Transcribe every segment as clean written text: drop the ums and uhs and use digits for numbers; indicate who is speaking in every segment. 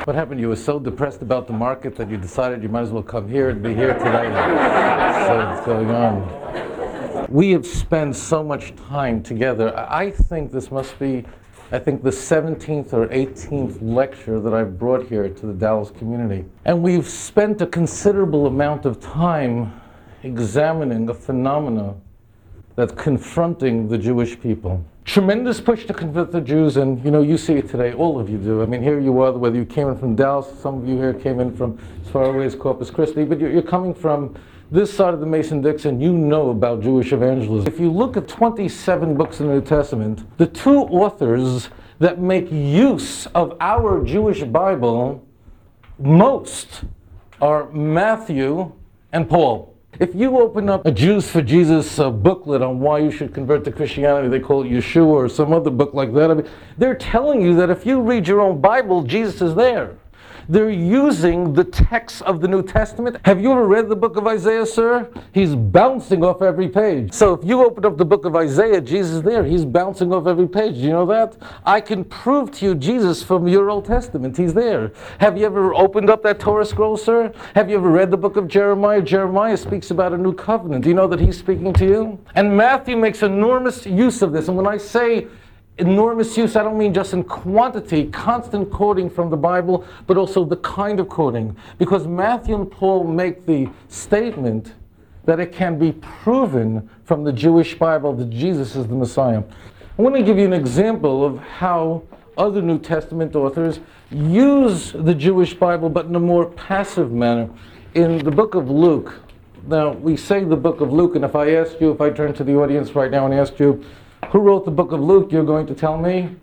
Speaker 1: What happened? You were so depressed about the market that you decided you might as well come here and be here today. So what's going on? We have spent so much time together. I think this must be, the 17th or 18th lecture that I've brought here to the Dallas community. And we've spent a considerable amount of time examining a phenomena that's confronting the Jewish people. Tremendous push to convert the Jews, and you see it today, all of you do. I mean, here you are, whether you came in from Dallas, some of you here came in from as far away as Corpus Christi, but you're coming from this side of the Mason-Dixon, you know about Jewish evangelism. If you look at 27 books in the New Testament, the two authors that make use of our Jewish Bible most are Matthew and Paul. If you open up a Jews for Jesus booklet on why you should convert to Christianity, they call it Yeshua or some other book like that, they're telling you that if you read your own Bible, Jesus is there. They're using the text of the New Testament. Have you ever read the book of Isaiah, sir? He's bouncing off every page. So if you open up the book of Isaiah, Jesus is there. He's bouncing off every page. Do you know that? I can prove to you Jesus from your Old Testament. He's there. Have you ever opened up that Torah scroll, sir? Have you ever read the book of Jeremiah? Jeremiah speaks about a new covenant. Do you know that he's speaking to you? And Matthew makes enormous use of this. And when I say enormous use, I don't mean just in quantity, constant quoting from the Bible, but also the kind of quoting. Because Matthew and Paul make the statement that it can be proven from the Jewish Bible that Jesus is the Messiah. I want to give you an example of how other New Testament authors use the Jewish Bible, but in a more passive manner. In the book of Luke, now we say the book of Luke, and if I turn to the audience right now and ask you, who wrote the book of Luke? You're going to tell me?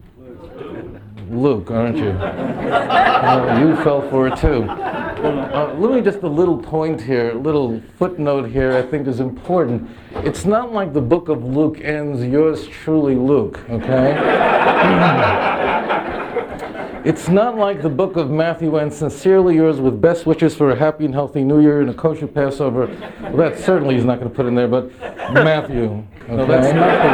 Speaker 1: Luke, aren't you? You fell for it too. Let me just a little point here, a little footnote here I think is important. It's not like the book of Luke ends, yours truly Luke, okay? It's not like the book of Matthew ends, sincerely yours with best wishes for a happy and healthy New Year and a kosher Passover. Well, that certainly he's not going to put in there, but Matthew. Okay? No, that's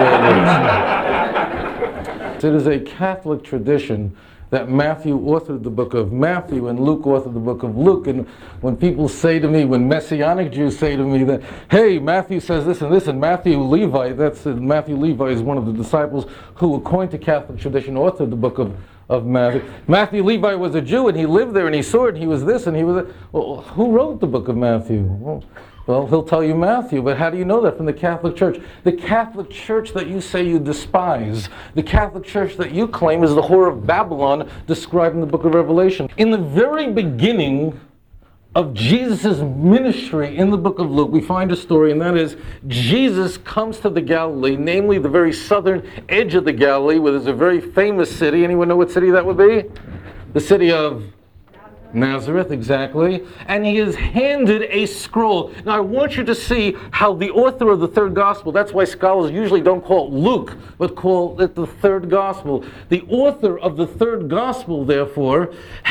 Speaker 1: not the way it is. It is a Catholic tradition that Matthew authored the book of Matthew and Luke authored the book of Luke. And when people say to me, when Messianic Jews say to me that, hey, Matthew says this, and Matthew Levi is one of the disciples who, according to Catholic tradition, authored the book of Matthew. Matthew Levi was a Jew and he lived there and he saw it and he was this and he was that. Well, who wrote the book of Matthew? Well, he'll tell you Matthew, but how do you know that? From the Catholic Church. The Catholic Church that you say you despise, the Catholic Church that you claim is the whore of Babylon described in the book of Revelation. In the very beginning of Jesus' ministry in the book of Luke, we find a story, and that is Jesus comes to the Galilee, namely the very southern edge of the Galilee, where there's a very famous city. Anyone know what city that would be? The city of Nazareth, exactly. And he is handed a scroll. Now I want you to see how the author of the third gospel, that's why scholars usually don't call it Luke, but call it the third gospel. The author of the third gospel, therefore,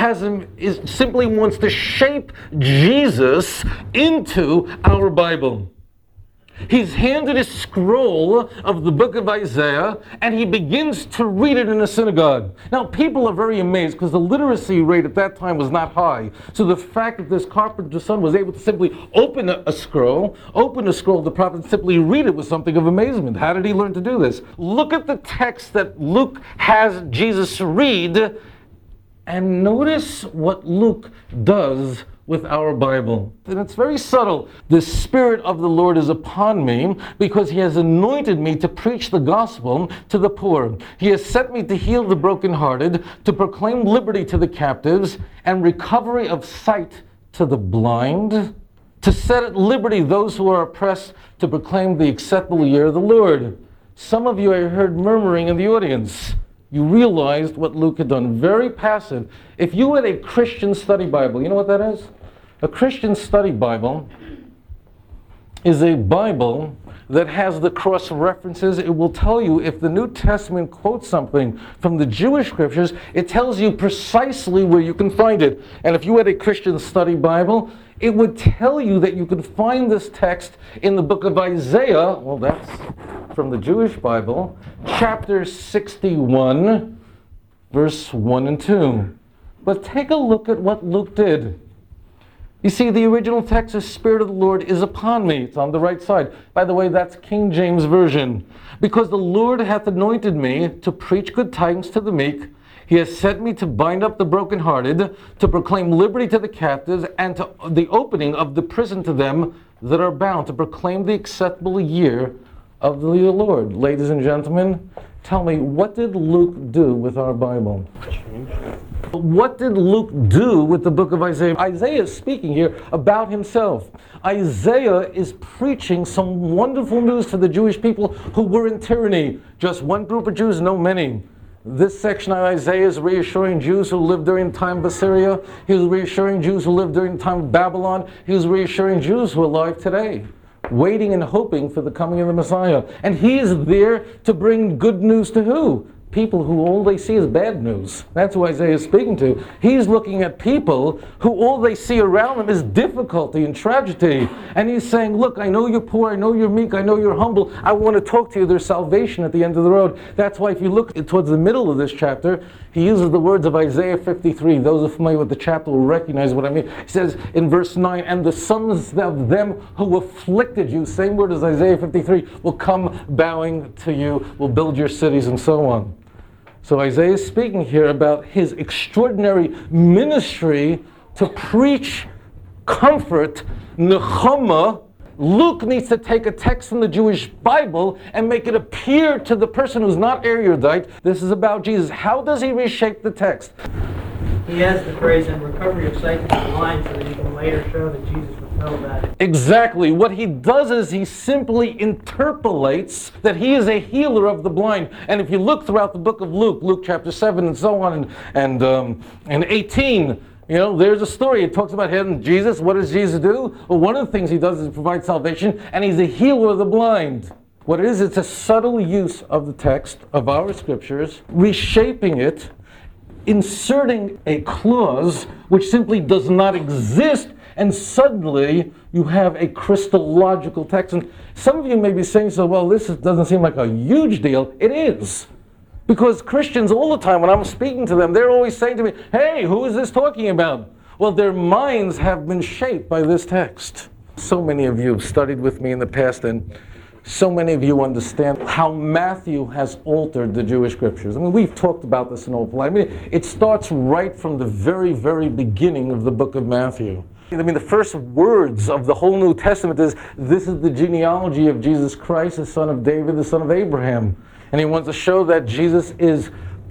Speaker 1: simply wants to shape Jesus into our Bible. He's handed a scroll of the book of Isaiah, and he begins to read it in a synagogue. Now, people are very amazed because the literacy rate at that time was not high. So the fact that this carpenter's son was able to simply open a scroll of the prophet, and simply read it was something of amazement. How did he learn to do this? Look at the text that Luke has Jesus read, and notice what Luke does with our Bible. And it's very subtle. The Spirit of the Lord is upon me because he has anointed me to preach the gospel to the poor. He has sent me to heal the brokenhearted, to proclaim liberty to the captives and recovery of sight to the blind, to set at liberty those who are oppressed, to proclaim the acceptable year of the Lord. Some of you I heard murmuring in the audience. You realized what Luke had done. Very passive. If you had a Christian study Bible, you know what that is? A Christian study Bible is a Bible that has the cross references. It will tell you if the New Testament quotes something from the Jewish scriptures, it tells you precisely where you can find it. And if you had a Christian study Bible, it would tell you that you could find this text in the book of Isaiah. Well, that's from the Jewish Bible, chapter 61, verse 1 and 2. But take a look at what Luke did. You see, the original text, the Spirit of the Lord is upon me. It's on the right side. By the way, that's King James Version. Because the Lord hath anointed me to preach good tidings to the meek. He has sent me to bind up the brokenhearted, to proclaim liberty to the captives, and to the opening of the prison to them that are bound, to proclaim the acceptable year of the Lord. Ladies and gentlemen, tell me, what did Luke do with our Bible? What did Luke do with the book of Isaiah? Isaiah is speaking here about himself. Isaiah is preaching some wonderful news to the Jewish people who were in tyranny. Just one group of Jews, no many. This section of Isaiah is reassuring Jews who lived during the time of Assyria. He was reassuring Jews who lived during the time of Babylon. He was reassuring Jews who are alive today, waiting and hoping for the coming of the Messiah. And he is there to bring good news to who? People who all they see is bad news. That's who Isaiah is speaking to. He's looking at people who all they see around them is difficulty and tragedy. And he's saying, look, I know you're poor, I know you're meek, I know you're humble. I want to talk to you. There's salvation at the end of the road. That's why if you look towards the middle of this chapter, he uses the words of Isaiah 53. Those who are familiar with the chapter will recognize what I mean. He says in verse 9, and the sons of them who afflicted you, same word as Isaiah 53, will come bowing to you, will build your cities, and so on. So Isaiah is speaking here about his extraordinary ministry to preach comfort, nechama. Luke needs to take a text from the Jewish Bible and make it appear to the person who's not erudite. This is about Jesus. How does he reshape the text?
Speaker 2: He adds the phrase, and recovery of sight to the blind, so that he can later show that Jesus fulfilled that.
Speaker 1: Exactly. What he does is he simply interpolates that he is a healer of the blind. And if you look throughout the book of Luke, Luke chapter 7 and so on, and 18, there's a story. It talks about him, Jesus. What does Jesus do? Well, one of the things he does is provide salvation, and he's a healer of the blind. What it is, it's a subtle use of the text of our scriptures, reshaping it, inserting a clause which simply does not exist, and suddenly you have a Christological text. And some of you may be saying, so, well, this doesn't seem like a huge deal. It is. Because Christians all the time, when I'm speaking to them, they're always saying to me, hey, who is this talking about? Well, their minds have been shaped by this text. So many of you have studied with me in the past, and so many of you understand how Matthew has altered the Jewish scriptures. I mean, we've talked about this in awful lot. I mean, it starts right from the very, very beginning of the book of Matthew. I mean, the first words of the whole New Testament is, this is the genealogy of Jesus Christ, the son of David, the son of Abraham. And he wants to show that Jesus is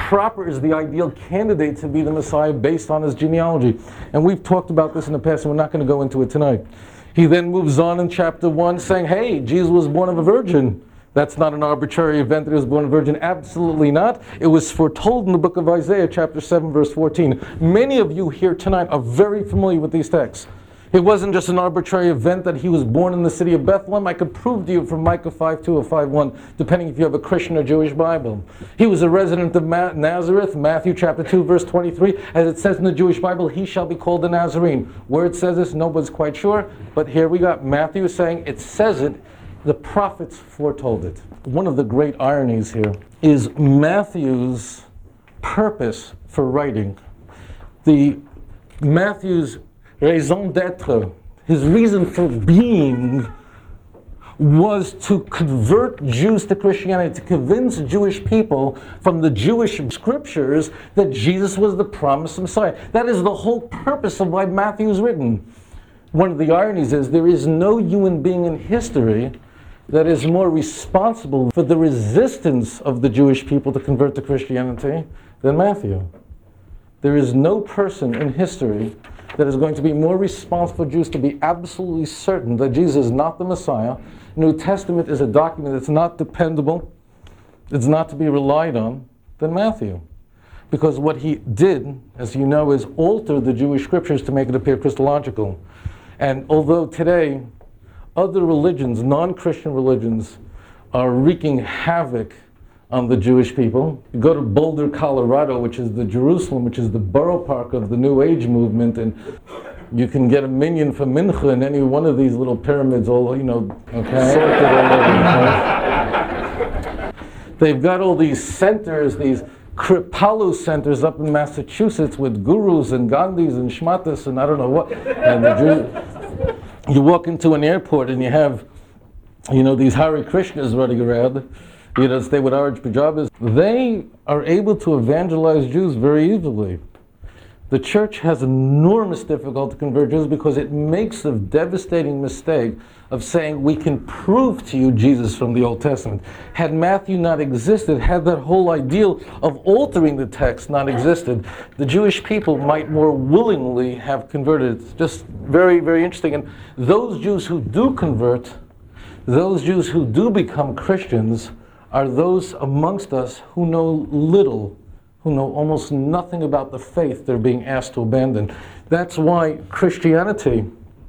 Speaker 1: the ideal candidate to be the Messiah based on his genealogy. And we've talked about this in the past, and we're not going to go into it tonight. He then moves on in chapter 1 saying, hey, Jesus was born of a virgin. That's not an arbitrary event that he was born of a virgin. Absolutely not. It was foretold in the book of Isaiah, chapter 7, verse 14. Many of you here tonight are very familiar with these texts. It wasn't just an arbitrary event that he was born in the city of Bethlehem. I could prove to you from Micah 5:2 or 5:1, depending if you have a Christian or Jewish Bible. He was a resident of Nazareth, Matthew chapter 2, verse 23. As it says in the Jewish Bible, he shall be called a Nazarene. Where it says this, nobody's quite sure. But here we got Matthew saying, it says it, the prophets foretold it. One of the great ironies here is Matthew's purpose for writing. Matthew's raison d'être, his reason for being, was to convert Jews to Christianity, to convince Jewish people from the Jewish scriptures that Jesus was the promised Messiah. That is the whole purpose of why Matthew is written. One of the ironies is there is no human being in history that is more responsible for the resistance of the Jewish people to convert to Christianity than Matthew. There is no person in history that is going to be more responsible for Jews to be absolutely certain that Jesus is not the Messiah. New Testament is a document that's not dependable, it's not to be relied on, than Matthew. Because what he did, as you know, is alter the Jewish scriptures to make it appear Christological. And although today other religions, non-Christian religions, are wreaking havoc on the Jewish people. You go to Boulder, Colorado, which is the Jerusalem, which is the borough park of the New Age movement, and you can get a minyan for mincha in any one of these little pyramids, sorted all over. They've got all these centers, these Kripalu centers up in Massachusetts with gurus and Gandhis and Shmatas and I don't know what. And you walk into an airport and you have, these Hare Krishnas running around, stay with orange pajamas. They are able to evangelize Jews very easily. The church has enormous difficulty to convert Jews because it makes the devastating mistake of saying we can prove to you Jesus from the Old Testament. Had Matthew not existed, had that whole ideal of altering the text not existed, the Jewish people might more willingly have converted. It's just very, very interesting. And those Jews who do convert, those Jews who do become Christians, are those amongst us who know little, who know almost nothing about the faith they're being asked to abandon. That's why Christianity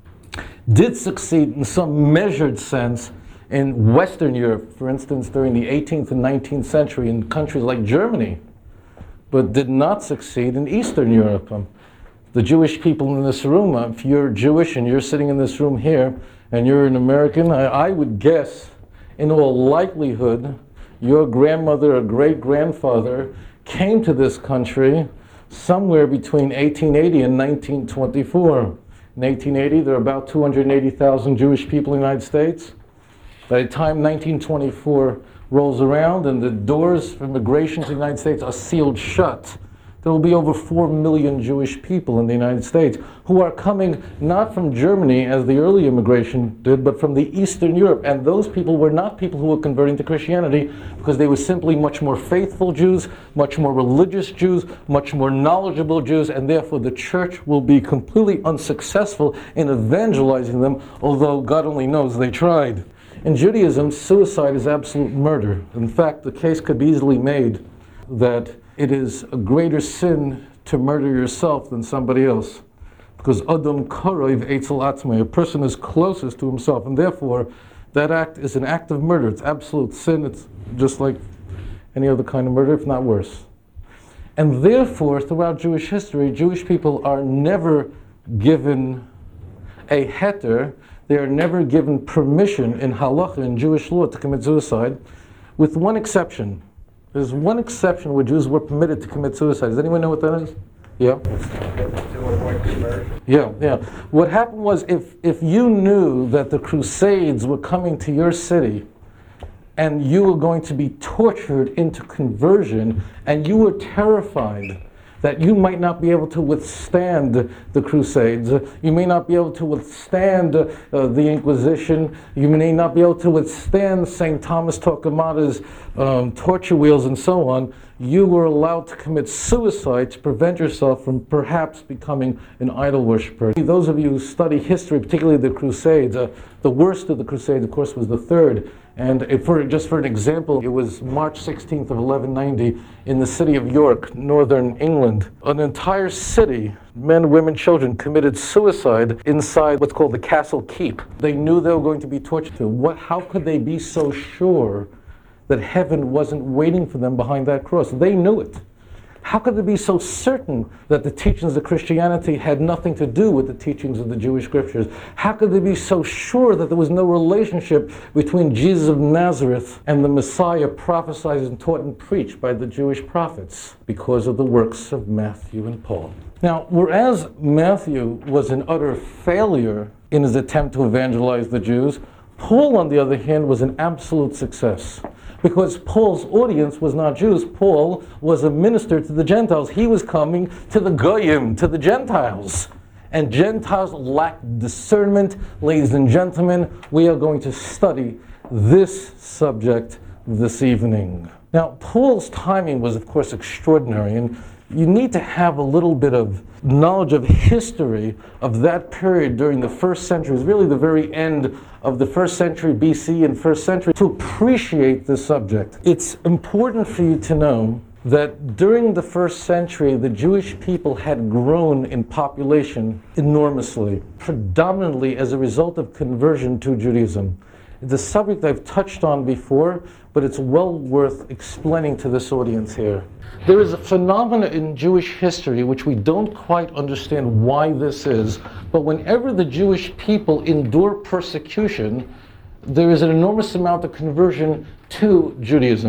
Speaker 1: did succeed in some measured sense in Western Europe, for instance, during the 18th and 19th century in countries like Germany, but did not succeed in Eastern Europe. The Jewish people in this room, if you're Jewish and you're sitting in this room here and you're an American, I would guess in all likelihood your grandmother or great-grandfather came to this country somewhere between 1880 and 1924. In 1880, there are about 280,000 Jewish people in the United States. By the time 1924 rolls around and the doors for immigration to the United States are sealed shut, there will be over 4 million Jewish people in the United States who are coming not from Germany as the early immigration did, but from the Eastern Europe. And those people were not people who were converting to Christianity because they were simply much more faithful Jews, much more religious Jews, much more knowledgeable Jews, and therefore the church will be completely unsuccessful in evangelizing them, although God only knows they tried. In Judaism, suicide is absolute murder. In fact, the case could be easily made that it is a greater sin to murder yourself than somebody else. Because Adam Karoiv Eitzel Atzmei, a person is closest to himself, and therefore that act is an act of murder. It's absolute sin. It's just like any other kind of murder, if not worse. And therefore, throughout Jewish history, Jewish people are never given a heter, they are never given permission in halacha, in Jewish law, to commit suicide, with one exception. There's one exception where Jews were permitted to commit suicide. Does anyone know what that is? Yeah? Yeah. What happened was if you knew that the Crusades were coming to your city and you were going to be tortured into conversion and you were terrified that you might not be able to withstand the Crusades, you may not be able to withstand the Inquisition, you may not be able to withstand St. Thomas Torquemada's torture wheels and so on, you were allowed to commit suicide to prevent yourself from perhaps becoming an idol worshiper. Those of you who study history, particularly the Crusades, the worst of the Crusades, of course, was the Third. And just for an example, it was March 16th of 1190 in the city of York, northern England. An entire city, men, women, children, committed suicide inside what's called the Castle Keep. They knew they were going to be tortured. How could they be so sure that heaven wasn't waiting for them behind that cross? They knew it. How could they be so certain that the teachings of Christianity had nothing to do with the teachings of the Jewish scriptures? How could they be so sure that there was no relationship between Jesus of Nazareth and the Messiah prophesied and taught and preached by the Jewish prophets? Because of the works of Matthew and Paul. Now, whereas Matthew was an utter failure in his attempt to evangelize the Jews, Paul, on the other hand, was an absolute success. Because Paul's audience was not Jews. Paul was a minister to the Gentiles. He was coming to the Goyim, to the Gentiles. And Gentiles lacked discernment. Ladies and gentlemen, we are going to study this subject this evening. Now, Paul's timing was, of course, extraordinary. And you need to have a little bit of knowledge of history of that period during the first century. It's really the very end of the first century BC and first century to appreciate this subject. It's important for you to know that during the first century, the Jewish people had grown in population enormously, predominantly as a result of conversion to Judaism. It's a subject I've touched on before, but it's well worth explaining to this audience here. There is a phenomenon in Jewish history which we don't quite understand why this is, but whenever the Jewish people endure persecution, there is an enormous amount of conversion to Judaism.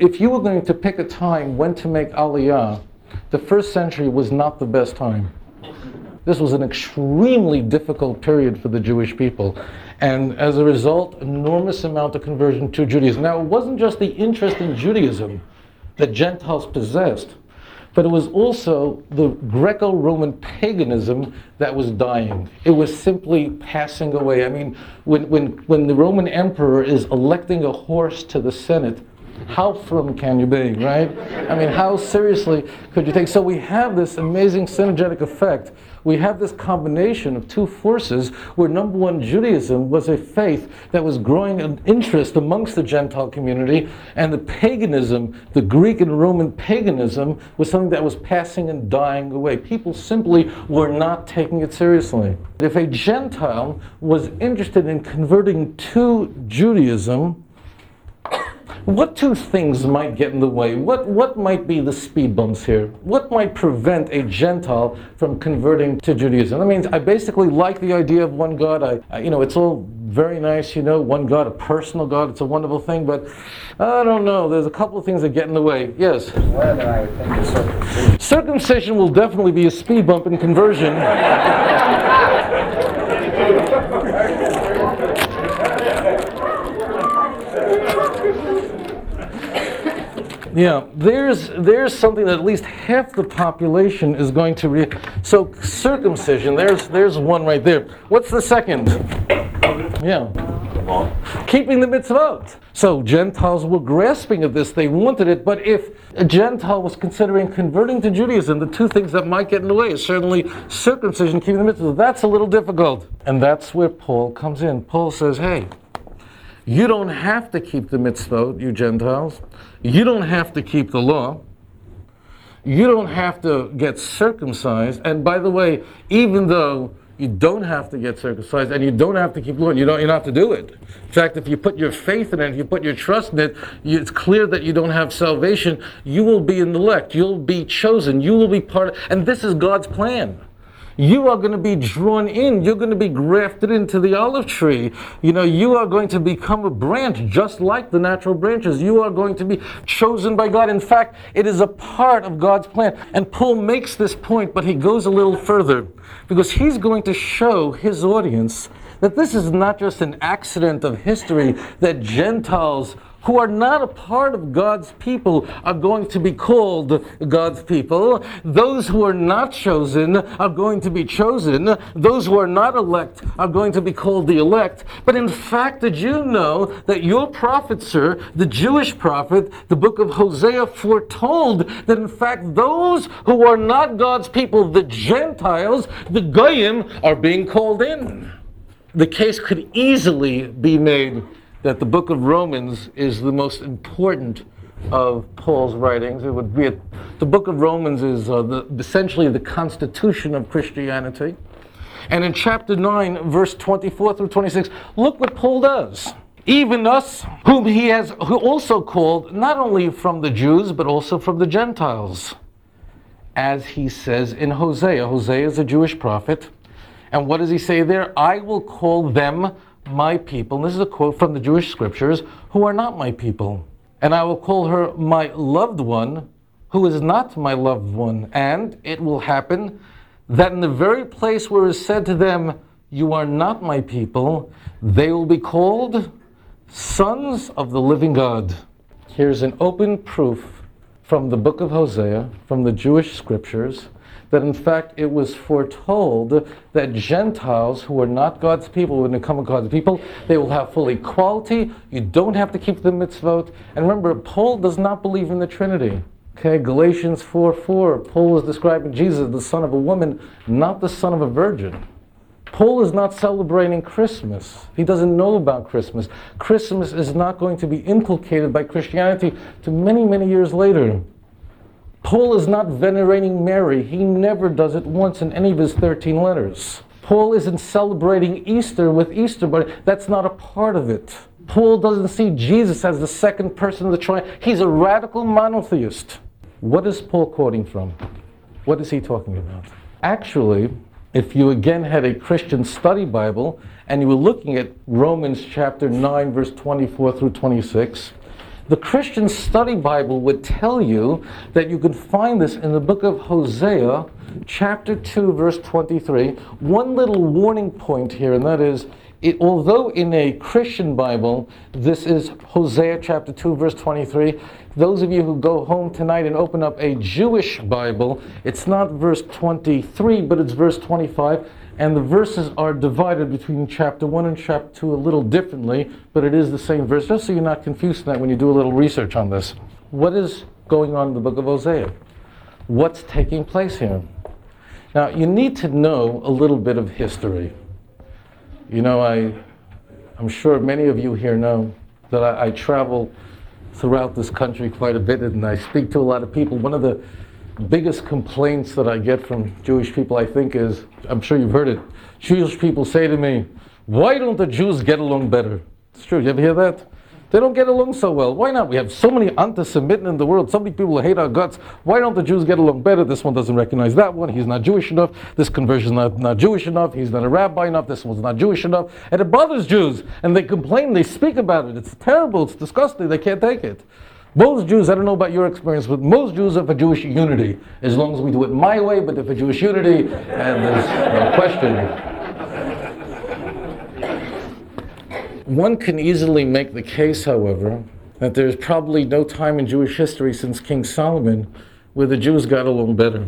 Speaker 1: if you were going to pick a time when to make Aliyah, the first century was not the best time. This was an extremely difficult period for the Jewish people. And as a result, enormous amount of conversion to Judaism. Now, it wasn't just the interest in Judaism that Gentiles possessed, but it was also the Greco-Roman paganism that was dying. It was simply passing away. I mean, when the Roman emperor is electing a horse to the Senate, how firm can you be, right? I mean, how seriously could you take? So we have this amazing synergetic effect. We have this combination of two forces where, number one, Judaism was a faith that was growing in interest amongst the Gentile community, and the paganism, the Greek and Roman paganism, was something that was passing and dying away. People simply were not taking it seriously. If a Gentile was interested in converting to Judaism, what two things might get in the way? What might be the speed bumps here? What might prevent a Gentile from converting to Judaism? I mean, I basically like the idea of one God. It's all very nice, one God, a personal God. It's a wonderful thing, but I don't know. There's a couple of things that get in the way. Yes?
Speaker 3: One that I would think is circumcision.
Speaker 1: Circumcision will definitely be a speed bump in conversion. Yeah, there's something that at least half the population is going to so circumcision, there's one right there. What's the second? Yeah. Keeping the mitzvot. So Gentiles were grasping at this, they wanted it, but if a Gentile was considering converting to Judaism, the two things that might get in the way is certainly circumcision, keeping the mitzvot. That's a little difficult. And that's where Paul comes in. Paul says, hey, you don't have to keep the mitzvot, you Gentiles. You don't have to keep the law. You don't have to get circumcised. And by the way, even though you don't have to get circumcised and you don't have to keep the law, you don't have to do it. In fact, if you put your faith in it, if you put your trust in it, it's clear that you don't have salvation. You will be an elect. You'll be chosen. You will be part of, and this is God's plan. You are going to be drawn in. You're going to be grafted into the olive tree. You are going to become a branch just like the natural branches. You are going to be chosen by God. In fact, it is a part of God's plan. And Paul makes this point, but he goes a little further because he's going to show his audience that this is not just an accident of history, that Gentiles who are not a part of God's people are going to be called God's people. Those who are not chosen are going to be chosen. Those who are not elect are going to be called the elect. But in fact, did you know that your prophet, sir, the Jewish prophet, the book of Hosea, foretold that in fact those who are not God's people, the Gentiles, the Goyim, are being called in? The case could easily be made that the book of Romans is the most important of Paul's writings. It would be the book of Romans is essentially the constitution of Christianity. And in chapter 9, verse 24 through 26, look what Paul does. Even us, who also called not only from the Jews, but also from the Gentiles. As he says in Hosea. Hosea is a Jewish prophet. And what does he say there? I will call them my people, and this is a quote from the Jewish scriptures, who are not my people. And I will call her my loved one, who is not my loved one. And it will happen that in the very place where it is said to them, you are not my people, they will be called sons of the living God. Here's an open proof from the book of Hosea, from the Jewish scriptures, that in fact it was foretold that Gentiles who are not God's people, when they become God's people, they will have full equality. You don't have to keep the mitzvot. And remember, Paul does not believe in the Trinity. Okay, Galatians 4:4, Paul is describing Jesus, the son of a woman, not the son of a virgin. Paul is not celebrating Christmas. He doesn't know about Christmas. Christmas is not going to be inculcated by Christianity to many, many years later. Paul is not venerating Mary. He never does it once in any of his 13 letters. Paul isn't celebrating Easter with Easter, but that's not a part of it. Paul doesn't see Jesus as the second person of the Trinity. He's a radical monotheist. What is Paul quoting from? What is he talking about? Actually, if you again had a Christian study Bible and you were looking at Romans chapter 9, verse 24 through 26, The Christian Study Bible would tell you that you could find this in the book of Hosea, chapter 2, verse 23. One little warning point here, and that is, although in a Christian Bible, this is Hosea chapter 2, verse 23, those of you who go home tonight and open up a Jewish Bible, it's not verse 23, but it's verse 25, and the verses are divided between chapter 1 and chapter 2 a little differently, but it is the same verse, just so you're not confused in that when you do a little research on this. What is going on in the book of Hosea? What's taking place here? Now, you need to know a little bit of history. You know, I'm sure many of you here know that I travel throughout this country quite a bit, and I speak to a lot of people. One of the biggest complaints that I get from Jewish people, I think, is, I'm sure you've heard it, Jewish people say to me, why don't the Jews get along better? It's true, you ever hear that? They don't get along so well. Why not? We have so many anti-Semitic in the world, so many people who hate our guts. Why don't the Jews get along better? This one doesn't recognize that one. He's not Jewish enough. This conversion is not Jewish enough. He's not a rabbi enough. This one's not Jewish enough. And it bothers Jews. And they complain. They speak about it. It's terrible. It's disgusting. They can't take it. Most Jews, I don't know about your experience, but most Jews are for Jewish unity. As long as we do it my way, but they're for Jewish unity. And there's no question. One can easily make the case, however, that there's probably no time in Jewish history since King Solomon where the Jews got along better.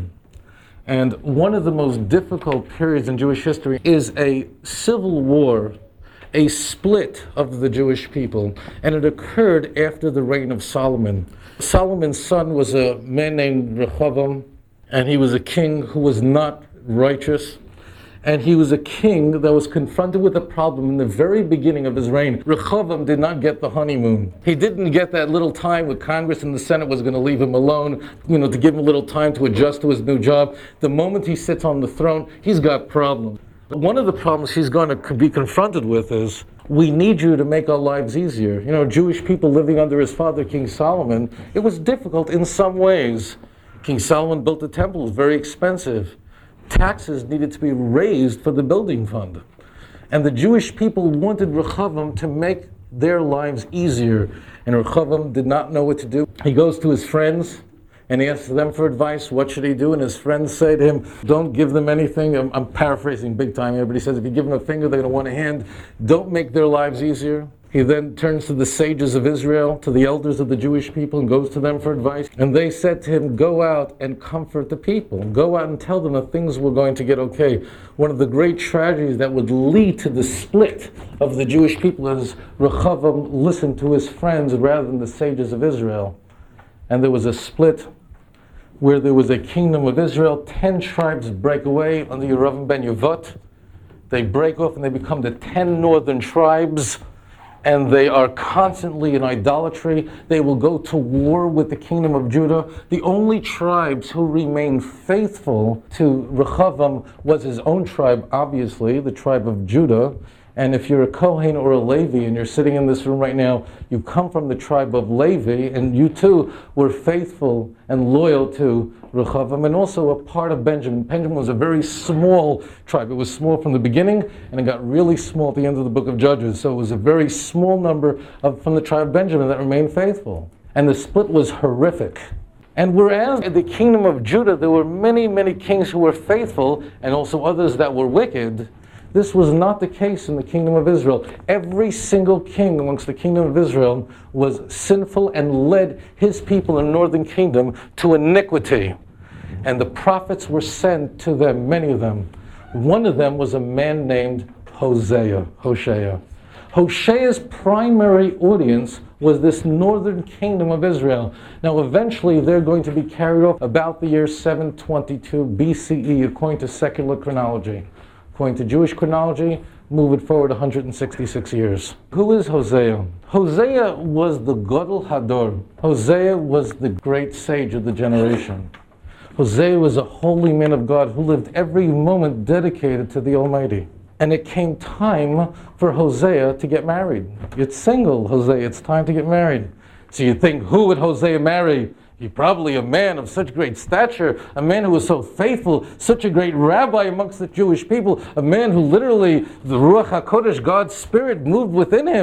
Speaker 1: And one of the most difficult periods in Jewish history is a civil war, a split of the Jewish people, and it occurred after the reign of Solomon. Solomon's son was a man named Rehoboam, and he was a king who was not righteous. And he was a king that was confronted with a problem in the very beginning of his reign. Rehoboam did not get the honeymoon. He didn't get that little time where Congress and the Senate was going to leave him alone, to give him a little time to adjust to his new job. The moment he sits on the throne, he's got problems. One of the problems he's going to be confronted with is, we need you to make our lives easier. Jewish people living under his father, King Solomon, it was difficult in some ways. King Solomon built a temple, it was very expensive. Taxes needed to be raised for the building fund. And the Jewish people wanted Rehoboam to make their lives easier. And Rehoboam did not know what to do. He goes to his friends and he asks them for advice. What should he do? And his friends say to him, don't give them anything. I'm paraphrasing big time here, but he says, if you give them a finger, they're going to want a hand. Don't make their lives easier. He then turns to the sages of Israel, to the elders of the Jewish people, and goes to them for advice. And they said to him, go out and comfort the people. Go out and tell them that things were going to get okay. One of the great tragedies that would lead to the split of the Jewish people is Rehoboam listened to his friends rather than the sages of Israel. And there was a split where there was a kingdom of Israel. 10 tribes break away under Yerovam ben Nevat. They break off and they become the 10 northern tribes. And they are constantly in idolatry. They will go to war with the kingdom of Judah. The only tribes who remained faithful to Rehoboam was his own tribe, obviously, the tribe of Judah. And if you're a Kohen or a Levi and you're sitting in this room right now, you come from the tribe of Levi, and you too were faithful and loyal to Rehoboam, and also a part of Benjamin. Benjamin was a very small tribe. It was small from the beginning, and it got really small at the end of the book of Judges. So it was a very small number from the tribe of Benjamin that remained faithful. And the split was horrific. And whereas in the kingdom of Judah, there were many, many kings who were faithful, and also others that were wicked, this was not the case in the kingdom of Israel. Every single king amongst the kingdom of Israel was sinful and led his people in the northern kingdom to iniquity. And the prophets were sent to them, many of them. One of them was a man named Hoshea. Hoshea's primary audience was this northern kingdom of Israel. Now eventually they're going to be carried off about the year 722 BCE according to secular chronology. According to Jewish chronology, move it forward 166 years. Who is Hosea? Hosea was the Gadol Hador. Hosea was the great sage of the generation. Hosea was a holy man of God who lived every moment dedicated to the Almighty. And it came time for Hosea to get married. It's single, Hosea, it's time to get married. So you think, who would Hosea marry? He probably a man of such great stature, a man who was so faithful, such a great rabbi amongst the Jewish people, a man who literally, the Ruach HaKodesh, God's Spirit, moved within him.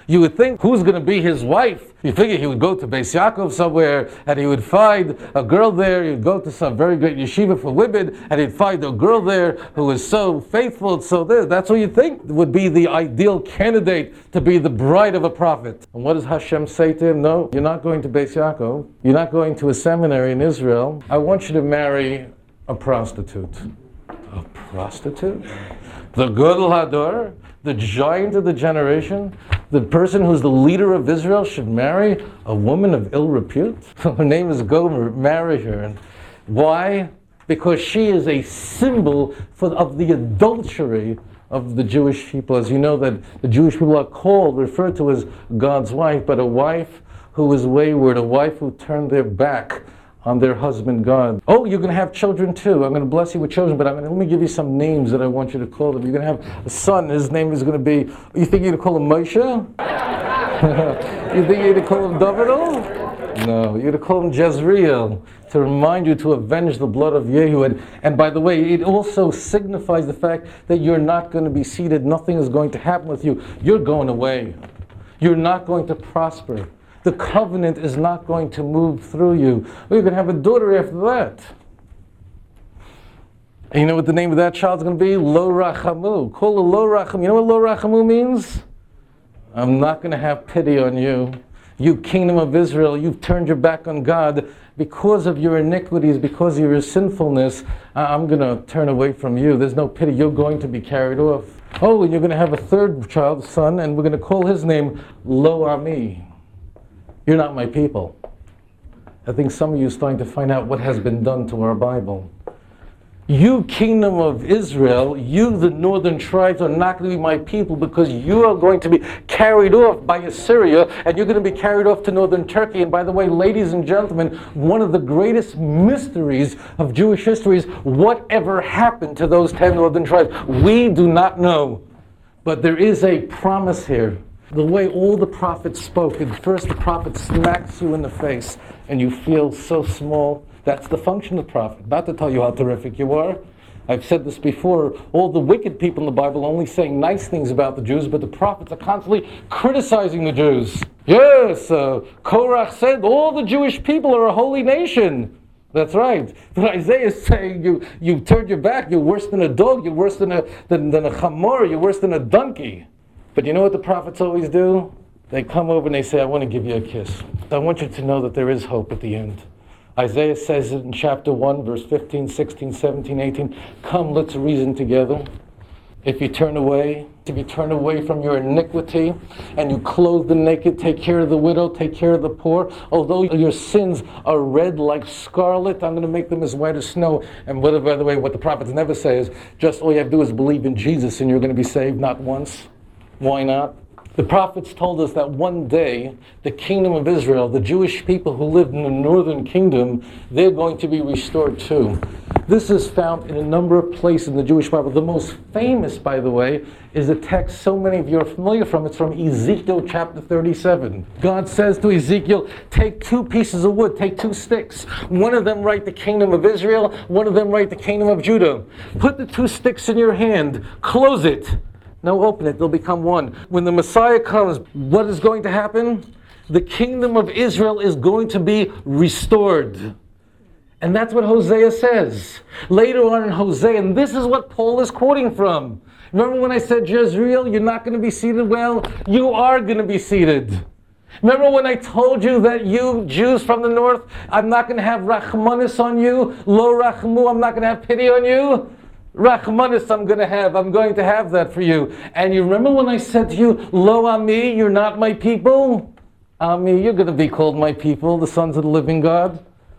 Speaker 1: You would think, who's going to be his wife? You figure he would go to Beis Yaakov somewhere, and he would find a girl there. He'd go to some very great yeshiva for women, and he'd find a girl there who is so faithful, so there. That's what you think would be the ideal candidate to be the bride of a prophet. And what does Hashem say to him? No, you're not going to Beis Yaakov. You're not going to a seminary in Israel. I want you to marry a prostitute. A prostitute? The Gadol Hador? The giant of the generation, the person who's the leader of Israel, should marry a woman of ill repute? Her name is Gomer. Marry her. And why? Because she is a symbol of the adultery of the Jewish people. As you know, that the Jewish people are referred to as God's wife, but a wife who is wayward, a wife who turned their back on their husband God. Oh, you're going to have children too. I'm going to bless you with children, but let me give you some names that I want you to call them. You're going to have a son. His name is going to be, you think you're going to call him Moshe? You think you're going to call him David? No, you're going to call him Jezreel, to remind you to avenge the blood of Yehu. And by the way, it also signifies the fact that you're not going to be seated. Nothing is going to happen with you. You're going away. You're not going to prosper. The covenant is not going to move through you. Well, you're going to have a daughter after that. And you know what the name of that child's going to be? Lo Rachamu. Call her Lo Rachamu. You know what Lo Rachamu means? I'm not going to have pity on you. You kingdom of Israel, you've turned your back on God. Because of your iniquities, because of your sinfulness, I'm going to turn away from you. There's no pity. You're going to be carried off. Oh, and you're going to have a third child, son, and we're going to call his name Lo Ami. You're not my people. I think some of you are starting to find out what has been done to our Bible. You, kingdom of Israel, you, the northern tribes, are not going to be my people, because you are going to be carried off by Assyria, and you're going to be carried off to northern Turkey. And by the way, ladies and gentlemen, one of the greatest mysteries of Jewish history is whatever happened to those 10 northern tribes. We do not know. But there is a promise here. The way all the prophets spoke, and first the prophet smacks you in the face and you feel so small. That's the function of the prophet, not to tell you how terrific you are. I've said this before, all the wicked people in the Bible are only saying nice things about the Jews, but the prophets are constantly criticizing the Jews. Yes, Korach said all the Jewish people are a holy nation. That's right. But Isaiah is saying you turned your back, you're worse than a dog, you're worse than a chamor, you're worse than a donkey. But you know what the prophets always do? They come over and they say, I want to give you a kiss. I want you to know that there is hope at the end. Isaiah says it in chapter 1, verse 15, 16, 17, 18. Come, let's reason together. If you turn away from your iniquity, and you clothe the naked, take care of the widow, take care of the poor, although your sins are red like scarlet, I'm going to make them as white as snow. And by the way, what the prophets never say is, just all you have to do is believe in Jesus and you're going to be saved, not once. Why not? The prophets told us that one day, the kingdom of Israel, the Jewish people who lived in the northern kingdom, they're going to be restored too. This is found in a number of places in the Jewish Bible. The most famous, by the way, is a text so many of you are familiar from. It's from Ezekiel chapter 37. God says to Ezekiel, take 2 pieces of wood, take 2 sticks. One of them write the kingdom of Israel, one of them write the kingdom of Judah. Put the 2 sticks in your hand, close it. Now open it, they'll become one. When the Messiah comes, what is going to happen? The kingdom of Israel is going to be restored. And that's what Hosea says. Later on in Hosea, and this is what Paul is quoting from. Remember when I said, Jezreel, you're not going to be seated? Well, you are going to be seated. Remember when I told you that you Jews from the north, I'm not going to have rachmanis on you, lo rachmu, I'm not going to have pity on you? Rachmanis I'm going to have that for you. And you remember when I said to you, Lo Ami, you're not my people? Ami, you're going to be called my people, the sons of the living God.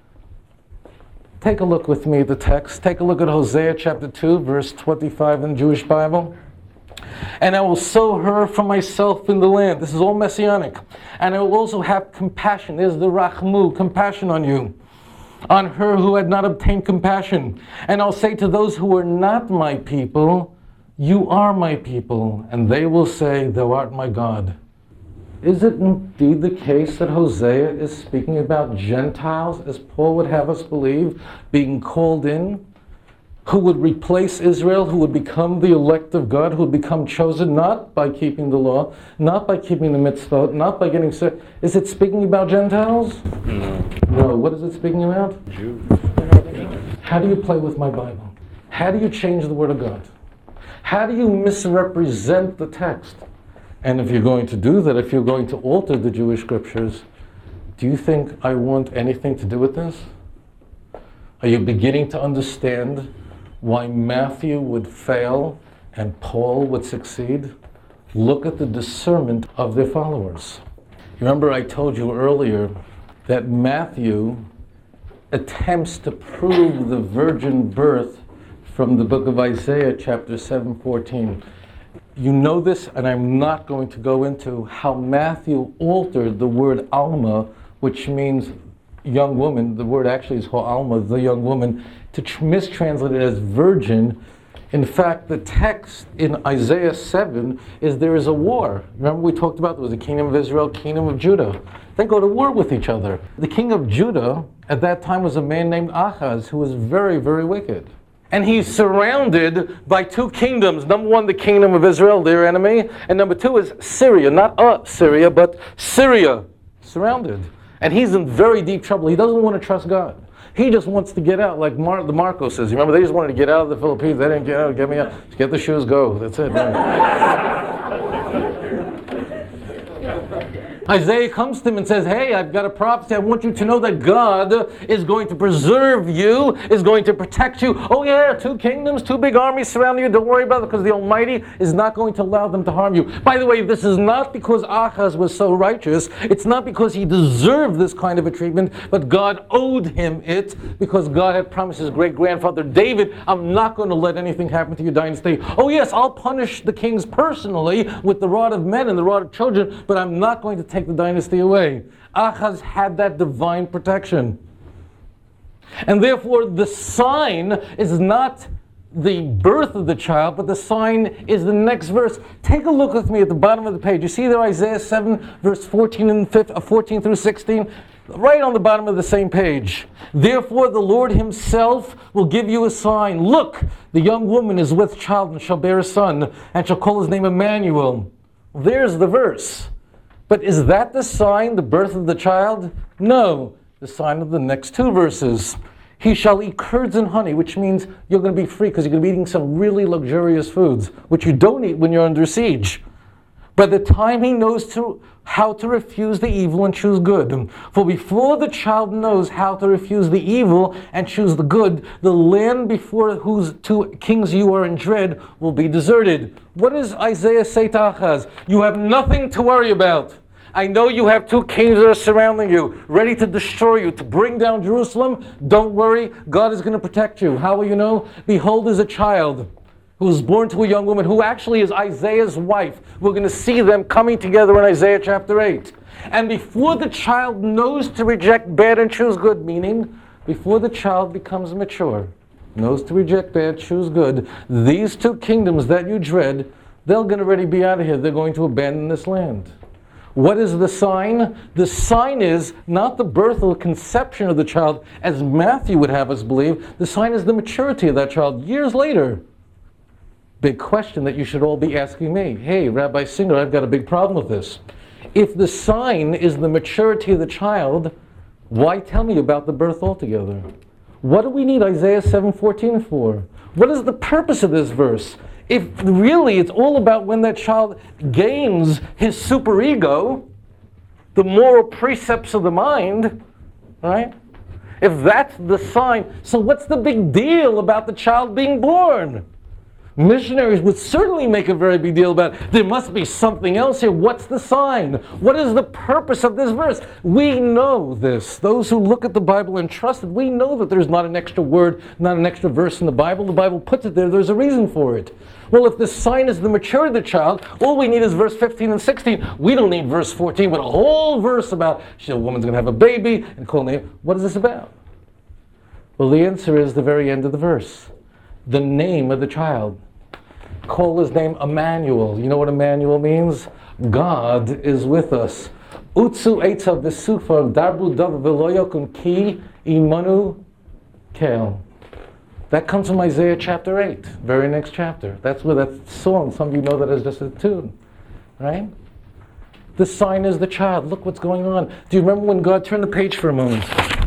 Speaker 1: Take a look with me at the text. Take a look at Hosea chapter 2, verse 25 in the Jewish Bible. And I will sow her for myself in the land. This is all messianic. And I will also have compassion. There's the rachmu, compassion on you. On her who had not obtained compassion. And I'll say to those who are not my people, you are my people. And they will say, thou art my God. Is it indeed the case that Hosea is speaking about Gentiles, as Paul would have us believe, being called in? who would replace Israel, who would become the elect of God, who would become chosen not by keeping the law, not by keeping the mitzvot, not by getting sick. Is it speaking about Gentiles? No. What is it speaking about?
Speaker 3: Jews.
Speaker 1: How do you play with my Bible? How do you change the Word of God? How do you misrepresent the text? And if you're going to do that, if you're going to alter the Jewish scriptures, do you think I want anything to do with this? Are you beginning to understand why Matthew would fail and Paul would succeed? Look at the discernment of their followers. Remember, I told you earlier that Matthew attempts to prove the virgin birth from the book of Isaiah, chapter 7:14. You know this, and I'm not going to go into how Matthew altered the word Alma, which means young woman. The word actually is Alma, the young woman, to mistranslate it as virgin. In fact, the text in Isaiah 7 is there is a war. Remember we talked about there was a kingdom of Israel, kingdom of Judah. They go to war with each other. The king of Judah at that time was a man named Ahaz, who was very, very wicked. And he's surrounded by two kingdoms. Number one, the kingdom of Israel, their enemy. And number two is Syria. Not Syria, but Syria. Surrounded. And he's in very deep trouble. He doesn't want to trust God. He just wants to get out, like the Marcos says. You remember, they just wanted to get out of the Philippines. They didn't get out, get me out. Just get the shoes, go. That's it. Isaiah comes to him and says, hey, I've got a prophecy. I want you to know that God is going to preserve you, is going to protect you. Oh yeah, two kingdoms, two big armies surrounding you. Don't worry about it, because the Almighty is not going to allow them to harm you. By the way, this is not because Ahaz was so righteous. It's not because he deserved this kind of a treatment, but God owed him it, because God had promised his great-grandfather David, I'm not going to let anything happen to your dynasty. Oh yes, I'll punish the kings personally with the rod of men and the rod of children, but I'm not going to take the dynasty away. Ahaz had that divine protection. And therefore the sign is not the birth of the child, but the sign is the next verse. Take a look with me at the bottom of the page. You see there Isaiah 7 verse 14 through 16? Right on the bottom of the same page. Therefore the Lord himself will give you a sign. Look, the young woman is with child and shall bear a son, and shall call his name Emmanuel. There's the verse. But is that the sign, the birth of the child? No. The sign of the next two verses. He shall eat curds and honey, which means you're going to be free because you're going to be eating some really luxurious foods, which you don't eat when you're under siege. By the time he knows how to refuse the evil and choose good. For before the child knows how to refuse the evil and choose the good, the land before whose two kings you are in dread will be deserted. What does Isaiah say to Ahaz? You have nothing to worry about. I know you have two kings that are surrounding you, ready to destroy you, to bring down Jerusalem. Don't worry, God is going to protect you. How will you know? Behold, is a child who was born to a young woman, who actually is Isaiah's wife. We're going to see them coming together in Isaiah chapter 8. And before the child knows to reject bad and choose good, meaning before the child becomes mature, knows to reject bad, choose good, these two kingdoms that you dread, they're going to already be out of here. They're going to abandon this land. What is the sign? The sign is not the birth or conception of the child, as Matthew would have us believe. The sign is the maturity of that child years later. Big question that you should all be asking me. Hey, Rabbi Singer, I've got a big problem with this. If the sign is the maturity of the child, why tell me about the birth altogether? What do we need Isaiah 7:14 for? What is the purpose of this verse? If really it's all about when that child gains his superego, the moral precepts of the mind, right? If that's the sign, so what's the big deal about the child being born? Missionaries would certainly make a very big deal about it. There must be something else here. What's the sign? What is the purpose of this verse? We know this. Those who look at the Bible and trust it, we know that there's not an extra word, not an extra verse in the Bible. The Bible puts it there. There's a reason for it. Well, if the sign is the maturity of the child, all we need is verse 15 and 16. We don't need verse 14, but a whole verse about a woman's going to have a baby and call name. What is this about? Well, the answer is the very end of the verse. The name of the child. Call his name Emmanuel. You know what Emmanuel means? God is with us. Utsu etza v'sufa darbu dav v'lo yokum ki imanu kel. That comes from Isaiah chapter 8, very next chapter. That's where that song, some of you know that as just a tune, right? The sign is the child. Look what's going on. Do you remember when God turned the page for a moment?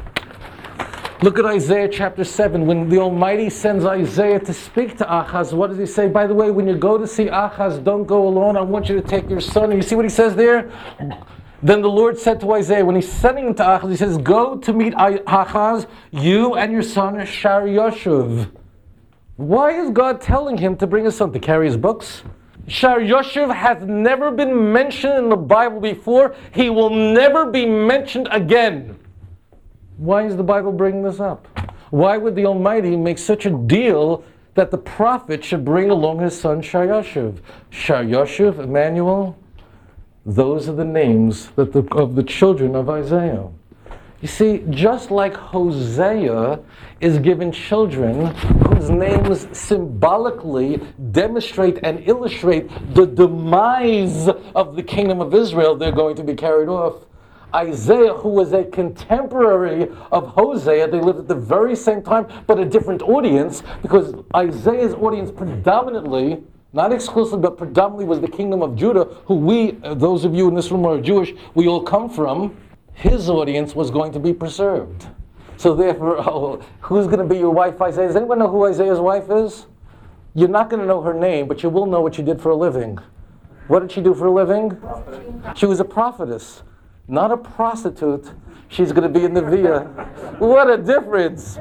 Speaker 1: Look at Isaiah chapter 7. When the Almighty sends Isaiah to speak to Ahaz, what does he say? By the way, when you go to see Ahaz, don't go alone. I want you to take your son. And you see what he says there? Then the Lord said to Isaiah, when he's sending him to Ahaz, he says, go to meet Ahaz, you and your son Shar Yoshuv. Why is God telling him to bring his son? To carry his books? Shar Yoshuv has never been mentioned in the Bible before. He will never be mentioned again. Why is the Bible bringing this up? Why would the Almighty make such a deal that the prophet should bring along his son Shar Yoshuv? Shar Yoshuv, Emmanuel, those are the names of the children of Isaiah. You see, just like Hosea is given children whose names symbolically demonstrate and illustrate the demise of the kingdom of Israel, they're going to be carried off. Isaiah, who was a contemporary of Hosea, they lived at the very same time, but a different audience, because Isaiah's audience predominantly, not exclusively, but predominantly was the kingdom of Judah, who we, those of you in this room who are Jewish, we all come from. His audience was going to be preserved. So therefore, who's going to be your wife, Isaiah? Does anyone know who Isaiah's wife is? You're not going to know her name, but you will know what she did for a living. What did she do for a living? She was a prophetess. Not a prostitute. She's going to be in the Via. What a difference.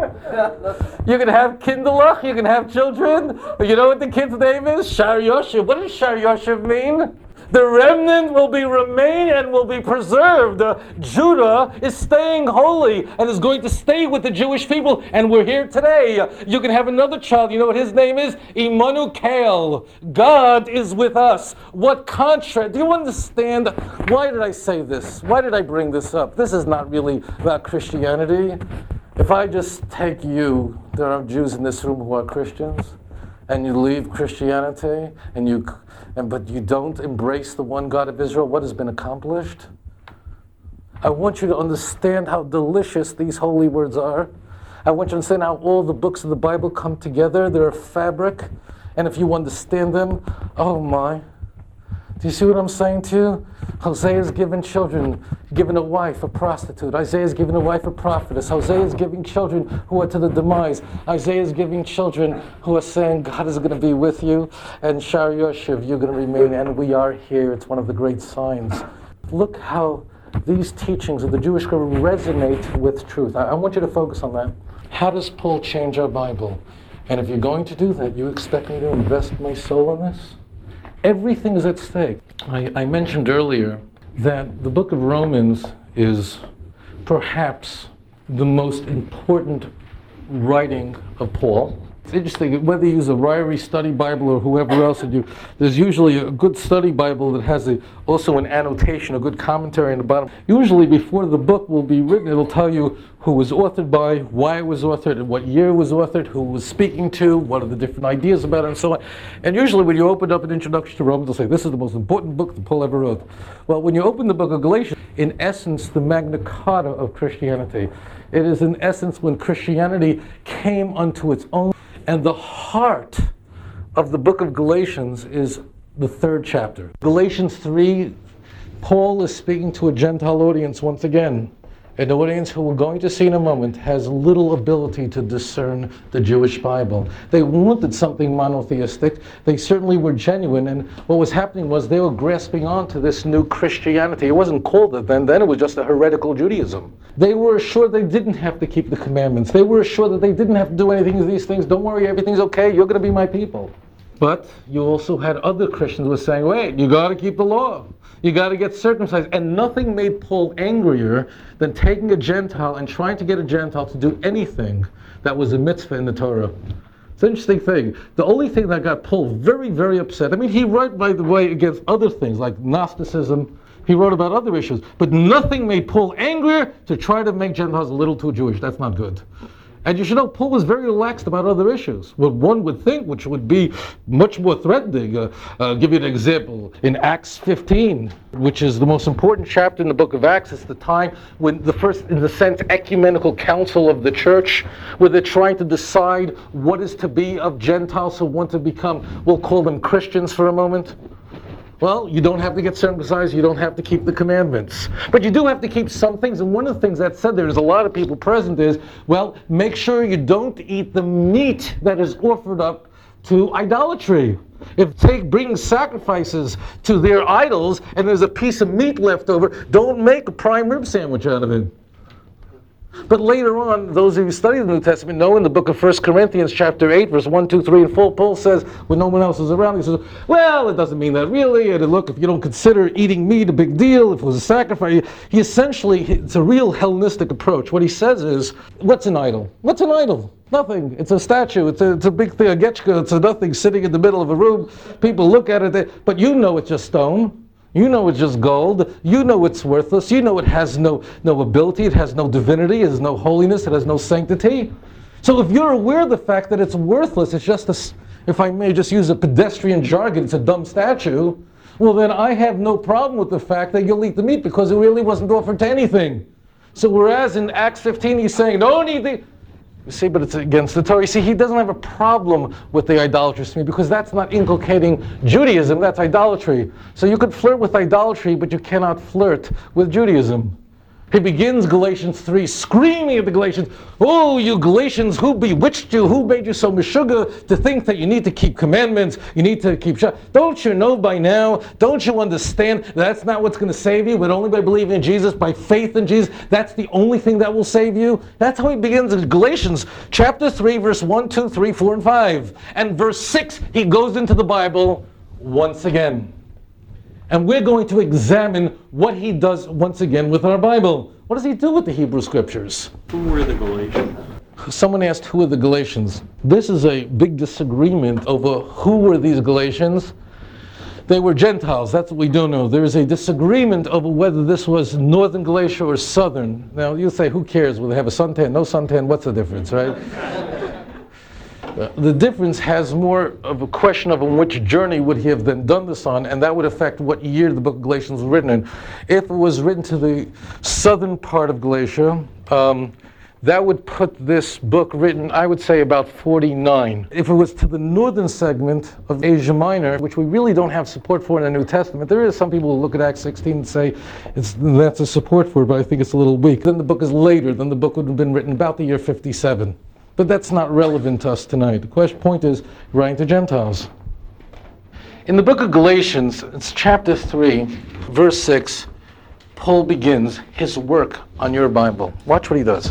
Speaker 1: You can have kindlech, you can have children. You know what the kid's name is? Shar Yoshuv. What does Shar Yoshuv mean? The remnant will remain and will be preserved. Judah is staying holy and is going to stay with the Jewish people. And we're here today. You can have another child. You know what his name is? Immanuel. God is with us. What contrast. Do you understand? Why did I say this? Why did I bring this up? This is not really about Christianity. If I just take you, there are Jews in this room who are Christians, and you leave Christianity, but you don't embrace the one God of Israel, what has been accomplished? I want you to understand how delicious these holy words are. I want you to understand how all the books of the Bible come together. They're a fabric, and if you understand them, oh my. Do you see what I'm saying to you? Hosea's given a wife, a prostitute. Isaiah's given a wife, a prophetess. Hosea's giving children who are to the demise. Isaiah's giving children who are saying, God is going to be with you. And Shar Yoshuv, you're going to remain. And we are here. It's one of the great signs. Look how these teachings of the Jewish scripture resonate with truth. I want you to focus on that. How does Paul change our Bible? And if you're going to do that, you expect me to invest my soul in this? Everything is at stake. I mentioned earlier that the book of Romans is perhaps the most important writing of Paul. It's interesting, whether you use a Ryrie study Bible or whoever else, there's usually a good study Bible that has also an annotation, a good commentary on the bottom. Usually before the book will be written, it'll tell you who was authored by, why it was authored, and what year it was authored, who was speaking to, what are the different ideas about it, and so on. And usually when you open up an introduction to Romans, they'll say, this is the most important book that Paul ever wrote. Well, when you open the book of Galatians, in essence, the Magna Carta of Christianity. It is in essence when Christianity came unto its own. And the heart of the book of Galatians is the third chapter. Galatians 3, Paul is speaking to a Gentile audience once again. An audience who we're going to see in a moment has little ability to discern the Jewish Bible. They wanted something monotheistic. They certainly were genuine, and what was happening was they were grasping onto this new Christianity. It wasn't called that then it was just a heretical Judaism. They were assured they didn't have to keep the commandments. They were assured that they didn't have to do anything of these things. Don't worry, everything's okay, you're going to be my people. But you also had other Christians who were saying, wait, you got to keep the law. You got to get circumcised. And nothing made Paul angrier than taking a Gentile and trying to get a Gentile to do anything that was a mitzvah in the Torah. It's an interesting thing. The only thing that got Paul very, very upset, I mean, he wrote, by the way, against other things like Gnosticism. He wrote about other issues. But nothing made Paul angrier to try to make Gentiles a little too Jewish. That's not good. And you should know Paul was very relaxed about other issues. What one would think, which would be much more threatening. I'll give you an example. In Acts 15, which is the most important chapter in the book of Acts, it's the time when the first, in the sense, ecumenical council of the church, where they're trying to decide what is to be of Gentiles who want to become, we'll call them Christians for a moment. Well, you don't have to get circumcised, you don't have to keep the commandments. But you do have to keep some things, and one of the things that said there's a lot of people present is, well, make sure you don't eat the meat that is offered up to idolatry. If bring sacrifices to their idols and there's a piece of meat left over, don't make a prime rib sandwich out of it. But later on, those of you who study the New Testament know in the book of 1 Corinthians chapter 8, verse 1, 2, 3, and 4, Paul says, when no one else is around, he says, well, it doesn't mean that really, and look, if you don't consider eating meat a big deal, if it was a sacrifice, he essentially, it's a real Hellenistic approach. What he says is, what's an idol? What's an idol? Nothing. It's a statue. It's a big thing, a getchka. It's a nothing sitting in the middle of a room. People look at it, but you know it's just stone. You know it's just gold. You know it's worthless. You know it has no ability. It has no divinity. It has no holiness. It has no sanctity. So if you're aware of the fact that it's worthless, it's just if I may just use a pedestrian jargon, it's a dumb statue, well then I have no problem with the fact that you'll eat the meat because it really wasn't offered to anything. So whereas in Acts 15 he's saying, don't eat the... You see, but it's against the Torah. You see, he doesn't have a problem with the idolatrous meat because that's not inculcating Judaism, that's idolatry. So you could flirt with idolatry, but you cannot flirt with Judaism. He begins Galatians 3 screaming at the Galatians, oh, you Galatians, who bewitched you? Who made you so meshuggah to think that you need to keep commandments, you need to keep Shabbat? Don't you know by now? Don't you understand that's not what's going to save you, but only by believing in Jesus, by faith in Jesus? That's the only thing that will save you? That's how he begins in Galatians chapter 3, verse 1, 2, 3, 4, and 5. And verse 6, he goes into the Bible once again. And we're going to examine what he does once again with our Bible. What does he do with the Hebrew Scriptures?
Speaker 4: Who were the Galatians?
Speaker 1: Someone asked, who are the Galatians? This is a big disagreement over who were these Galatians. They were Gentiles, that's what we do know. There is a disagreement over whether this was northern Galatia or southern. Now, you say, who cares? Will they have a suntan, no suntan? What's the difference, right? The difference has more of a question of on which journey would he have then done this on, and that would affect what year the book of Galatians was written in. If it was written to the southern part of Galatia, that would put this book written, I would say, about 49. If it was to the northern segment of Asia Minor, which we really don't have support for in the New Testament, there is some people who look at Acts 16 and say that's a support for it, but I think it's a little weak. Then the book is later, then the book would have been written about the year 57. But that's not relevant to us tonight. The point is, writing to Gentiles. In the book of Galatians, it's chapter 3, verse 6, Paul begins his work on your Bible. Watch what he does.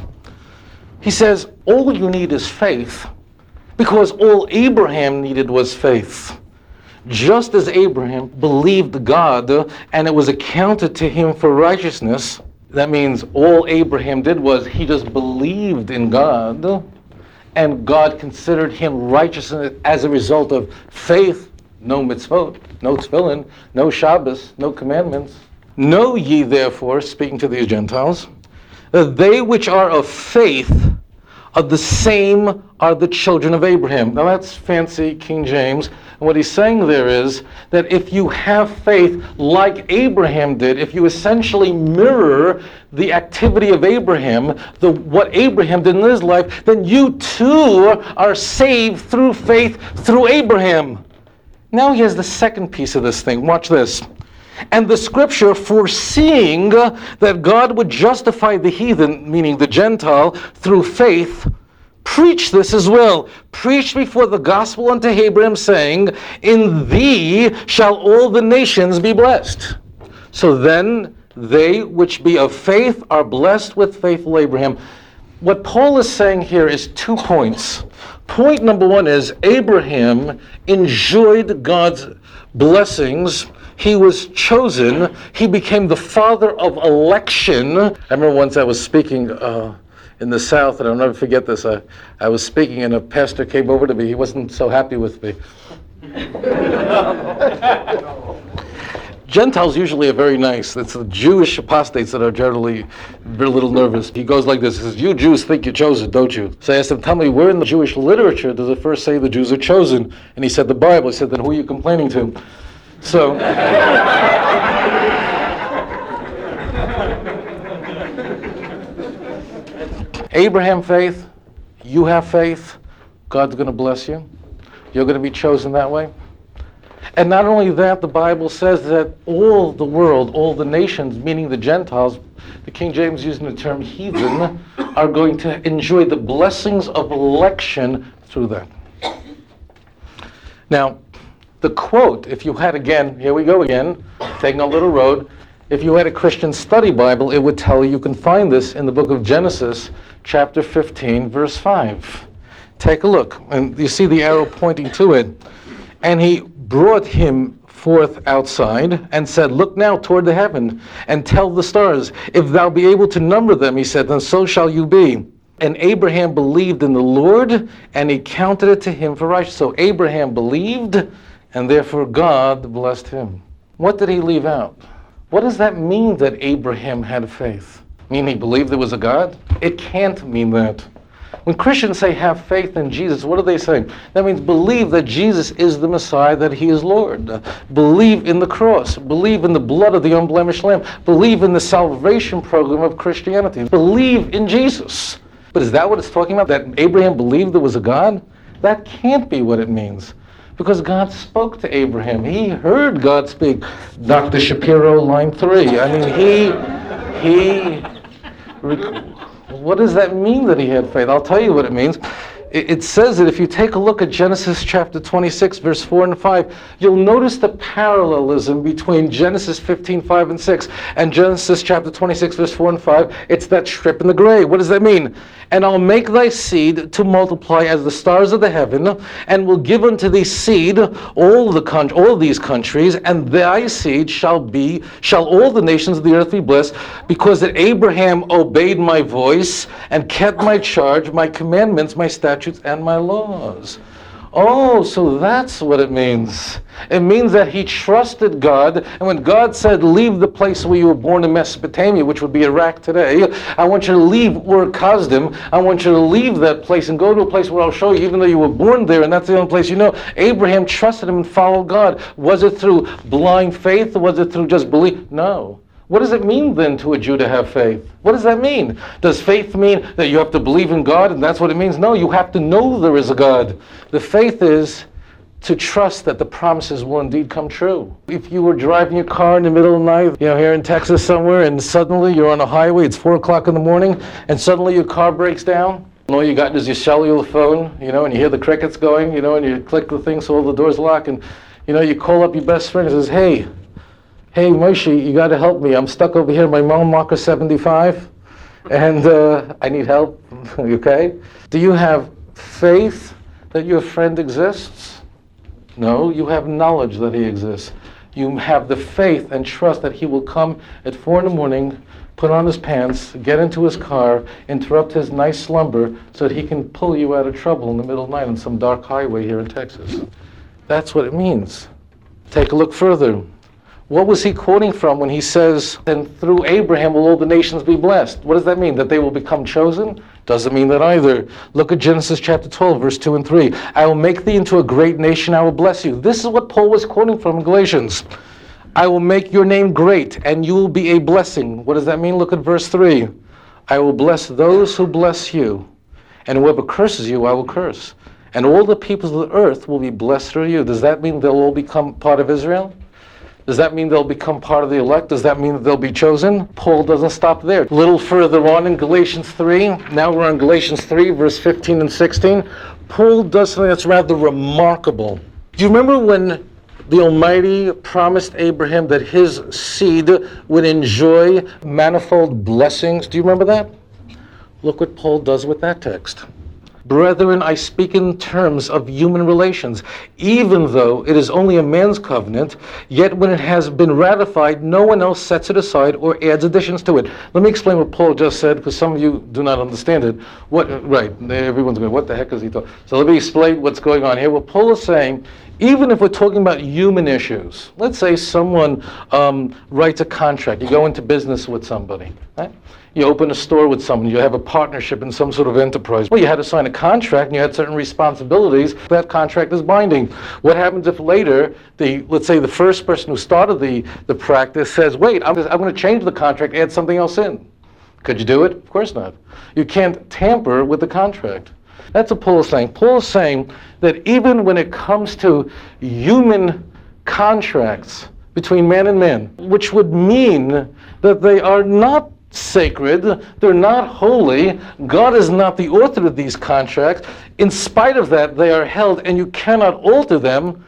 Speaker 1: He says, all you need is faith, because all Abraham needed was faith. Just as Abraham believed God, and it was accounted to him for righteousness, that means all Abraham did was he just believed in God, and God considered him righteous as a result of faith. No mitzvot, no tefillin, no Shabbos, no commandments. Know ye therefore, speaking to these Gentiles, that they which are of faith, of the same are the children of Abraham. Now that's fancy King James. And what he's saying there is that if you have faith like Abraham did, if you essentially mirror the activity of Abraham, what Abraham did in his life, then you too are saved through faith through Abraham. Now he has the second piece of this thing. Watch this. And the scripture, foreseeing that God would justify the heathen, meaning the Gentile, through faith, preach this as well. Preach before the gospel unto Abraham, saying, in thee shall all the nations be blessed. So then they which be of faith are blessed with faithful Abraham. What Paul is saying here is 2 points. Point number 1 is Abraham enjoyed God's blessings. He was chosen. He became the father of election. I remember once I was speaking in the South, and I'll never forget this. I was speaking, and a pastor came over to me. He wasn't so happy with me. Gentiles usually are very nice. It's the Jewish apostates that are generally a little nervous. He goes like this, he says, you Jews think you're chosen, don't you? So I asked him, tell me, where in the Jewish literature does it first say the Jews are chosen? And he said, the Bible. He said, then who are you complaining to? So, Abraham faith, you have faith, God's going to bless you. You're going to be chosen that way. And not only that, the Bible says that all the world, all the nations, meaning the Gentiles, the King James using the term heathen, are going to enjoy the blessings of election through that. Now, the quote, if you had, again, here we go again, taking a little road, if you had a Christian study Bible, it would tell you, you can find this in the book of Genesis, chapter 15, verse 5. Take a look, and you see the arrow pointing to it. And he brought him forth outside and said, look now toward the heaven and tell the stars, if thou be able to number them, he said, then so shall you be. And Abraham believed in the Lord, and he counted it to him for righteousness. So Abraham believed, and therefore God blessed him. What did he leave out? What does that mean that Abraham had faith? Mean he believed there was a God? It can't mean that. When Christians say have faith in Jesus, what are they saying? That means believe that Jesus is the Messiah, that he is Lord. Believe in the cross. Believe in the blood of the unblemished Lamb. Believe in the salvation program of Christianity. Believe in Jesus. But is that what it's talking about? That Abraham believed there was a God? That can't be what it means. Because God spoke to Abraham. He heard God speak. Dr. Shapiro, line 3. I mean, what does that mean that he had faith? I'll tell you what it means. It says that if you take a look at Genesis chapter 26, verse 4 and 5, you'll notice the parallelism between Genesis 15, 5 and 6 and Genesis chapter 26, verse 4 and 5. It's that strip in the gray. What does that mean? And I'll make thy seed to multiply as the stars of the heaven, and will give unto thee seed all these countries, and thy seed shall all the nations of the earth be blessed, because that Abraham obeyed my voice and kept my charge, my commandments, my statutes, and my laws. Oh, so that's what it means. It means that he trusted God, and when God said, leave the place where you were born in Mesopotamia, which would be Iraq today, I want you to leave Ur Kasdim, I want you to leave that place and go to a place where I'll show you, even though you were born there, and that's the only place you know. Abraham trusted him and followed God. Was it through blind faith, or was it through just belief? No. What does it mean then to a Jew to have faith? What does that mean? Does faith mean that you have to believe in God and that's what it means? No, you have to know there is a God. The faith is to trust that the promises will indeed come true. If you were driving your car in the middle of the night, here in Texas somewhere, and suddenly you're on a highway, it's 4 o'clock in the morning, and suddenly your car breaks down, and all you got is your cellular phone, and you hear the crickets going, and you click the thing so all the doors lock, and you call up your best friend and says, Hey, Moshe, you got to help me. I'm stuck over here in my mile marker 75, and I need help. Okay? Do you have faith that your friend exists? No, you have knowledge that he exists. You have the faith and trust that he will come at 4 in the morning, put on his pants, get into his car, interrupt his nice slumber so that he can pull you out of trouble in the middle of the night on some dark highway here in Texas. That's what it means. Take a look further. What was he quoting from when he says, and through Abraham will all the nations be blessed? What does that mean? That they will become chosen? Doesn't mean that either. Look at Genesis chapter 12, verse 2 and 3. I will make thee into a great nation, I will bless you. This is what Paul was quoting from in Galatians. I will make your name great, and you will be a blessing. What does that mean? Look at verse 3. I will bless those who bless you, and whoever curses you, I will curse. And all the peoples of the earth will be blessed through you. Does that mean they'll all become part of Israel? Does that mean they'll become part of the elect? Does that mean that they'll be chosen? Paul doesn't stop there. A little further on in Galatians 3, now we're on Galatians 3, verse 15 and 16. Paul does something that's rather remarkable. Do you remember when the Almighty promised Abraham that his seed would enjoy manifold blessings? Do you remember that? Look what Paul does with that text. Brethren, I speak in terms of human relations. Even though it is only a man's covenant, yet when it has been ratified, no one else sets it aside or adds additions to it. Let me explain what Paul just said, because some of you do not understand it. Right, everyone's going, what the heck is he talking? So let me explain what's going on here. What Paul is saying, Even if we're talking about human issues, let's say someone writes a contract. You go into business with somebody, right? You open a store with someone. You have a partnership in some sort of enterprise. Well, you had to sign a contract, and you had certain responsibilities. That contract is binding. What happens if later, let's say the first person who started the practice says, wait, I'm going to change the contract, add something else in. Could you do it? Of course not. You can't tamper with the contract. That's what Paul is saying. Paul is saying that even when it comes to human contracts between man and man, which would mean that they are not sacred, they're not holy, God is not the author of these contracts, in spite of that, they are held and you cannot alter them.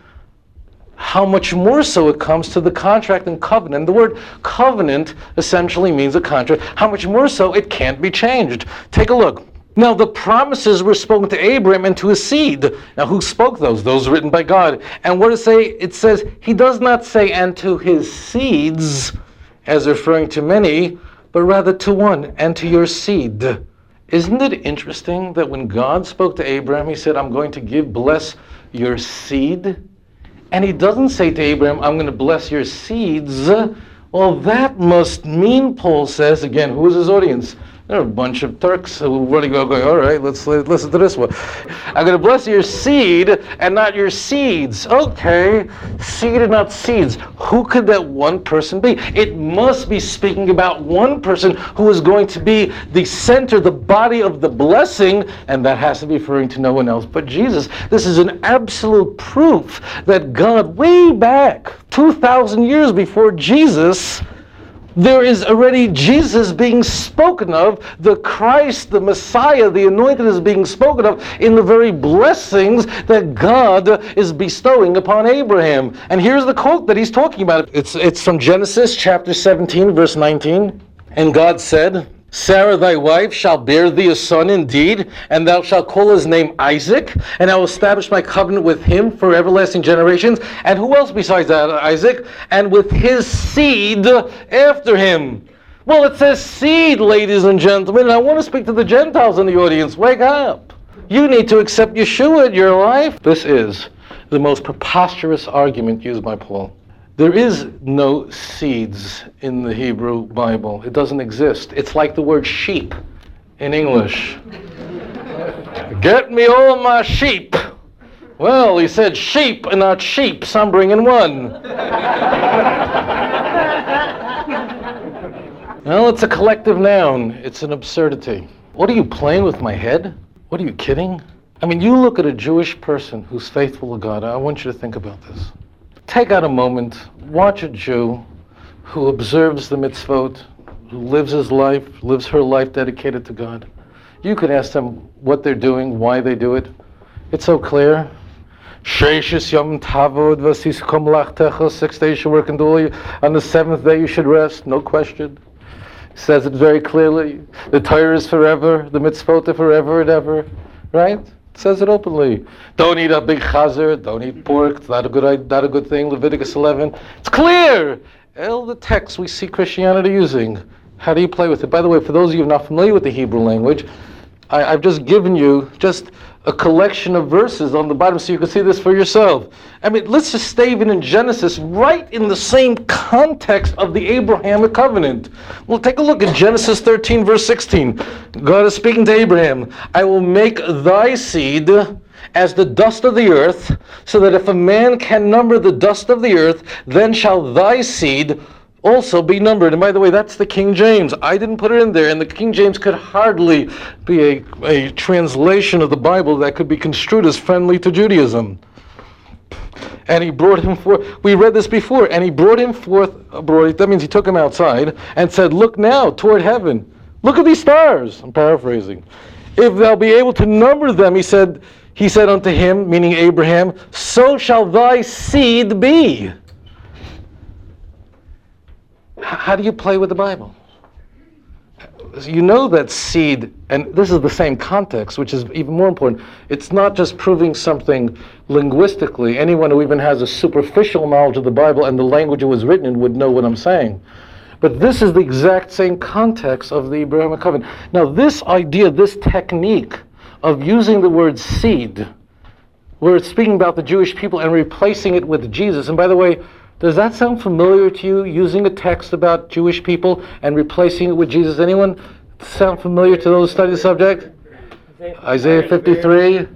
Speaker 1: How much more so it comes to the contract and covenant. The word covenant essentially means a contract. How much more so it can't be changed. Take a look. Now, the promises were spoken to Abraham and to his seed. Now, who spoke those? Those written by God. And what does it say? It says, he does not say, and to his seeds, as referring to many, but rather to one, and to your seed. Isn't it interesting that when God spoke to Abraham, he said, I'm going to bless your seed? And he doesn't say to Abraham, I'm going to bless your seeds. Well, that must mean, Paul says, again, who is his audience? There are a bunch of Turks who really go, all right, let's listen to this one. I'm going to bless your seed and not your seeds. Okay, seed and not seeds. Who could that one person be? It must be speaking about one person who is going to be the center, the body of the blessing, and that has to be referring to no one else but Jesus. This is an absolute proof that God, way back, 2,000 years before Jesus, there is already Jesus being spoken of, the Christ, the Messiah, the Anointed is being spoken of in the very blessings that God is bestowing upon Abraham. And here's the quote that he's talking about. It's from Genesis chapter 17, verse 19. And God said, Sarah thy wife shall bear thee a son indeed, and thou shalt call his name Isaac, and I will establish my covenant with him for everlasting generations. And who else besides that, Isaac? And with his seed after him. Well, it says seed, ladies and gentlemen, and I want to speak to the Gentiles in the audience. Wake up. You need to accept Yeshua in your life. This is the most preposterous argument used by Paul. There is no seeds in the Hebrew Bible. It doesn't exist. It's like the word sheep in English. Get me all my sheep. Well, he said sheep and not sheep, so I'm bringing one. Well, it's a collective noun. It's an absurdity. What are you, playing with my head? What are you, kidding? I mean, you look at a Jewish person who's faithful to God. I want you to think about this. Take out a moment, watch a Jew who observes the mitzvot, who lives his life, lives her life dedicated to God. You could ask them what they're doing, why they do it. It's so clear. 6 days you should work and do. On the 7th day you should rest, no question. He says it very clearly. The Torah is forever, the mitzvot are forever and ever, right? Says it openly. Don't eat a big chazer, don't eat pork, it's not a good thing. Leviticus 11. It's clear! All the texts we see Christianity using. How do you play with it? By the way, for those of you who are not familiar with the Hebrew language, I've just given you just a collection of verses on the bottom so you can see this for yourself. I mean, let's just stay even in Genesis, right in the same context of the Abrahamic covenant. Well, take a look at Genesis 13, verse 16. God is speaking to Abraham. I will make thy seed as the dust of the earth, so that if a man can number the dust of the earth, then shall thy seed also be numbered. And by the way, that's the King James. I didn't put it in there, and the King James could hardly be a translation of the Bible that could be construed as friendly to Judaism. And he brought him forth. We read this before. And he brought him forth abroad. That means he took him outside and said, look now toward heaven. Look at these stars. I'm paraphrasing. If thou be able to number them, he said unto him, meaning Abraham, so shall thy seed be. How do you play with the Bible? You know that seed, and this is the same context, which is even more important. It's not just proving something linguistically. Anyone who even has a superficial knowledge of the Bible and the language it was written in would know what I'm saying. But this is the exact same context of the Abrahamic covenant. Now, this idea, this technique of using the word seed, where it's speaking about the Jewish people and replacing it with Jesus. And by the way, does that sound familiar to you, using a text about Jewish people and replacing it with Jesus? Anyone sound familiar to those study the subject? Isaiah 53,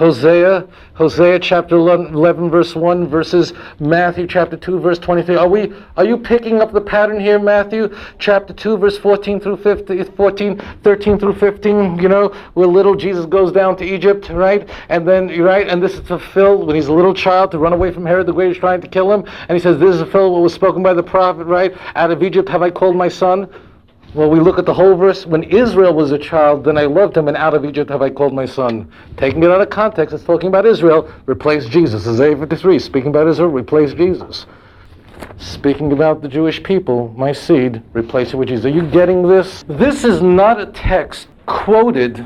Speaker 1: Hosea chapter 11 verse 1 versus Matthew chapter 2 verse 23. Are you picking up the pattern here? Matthew chapter 2 verse 13 through 13 through 15, where little Jesus goes down to Egypt, right? And then, right, and this is fulfilled when he's a little child to run away from Herod the Great who's trying to kill him. And he says, this is fulfilled what was spoken by the prophet, right? Out of Egypt have I called my son. Well, we look at the whole verse. When Israel was a child, then I loved him, and out of Egypt have I called my son. Taking it out of context, it's talking about Israel, replace Jesus. Isaiah 53, speaking about Israel, replace Jesus. Speaking about the Jewish people, my seed, replace it with Jesus. Are you getting this? This is not a text quoted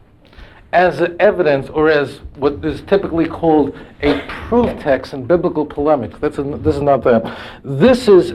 Speaker 1: as evidence or as what is typically called a proof text in biblical polemics. This is not that. This is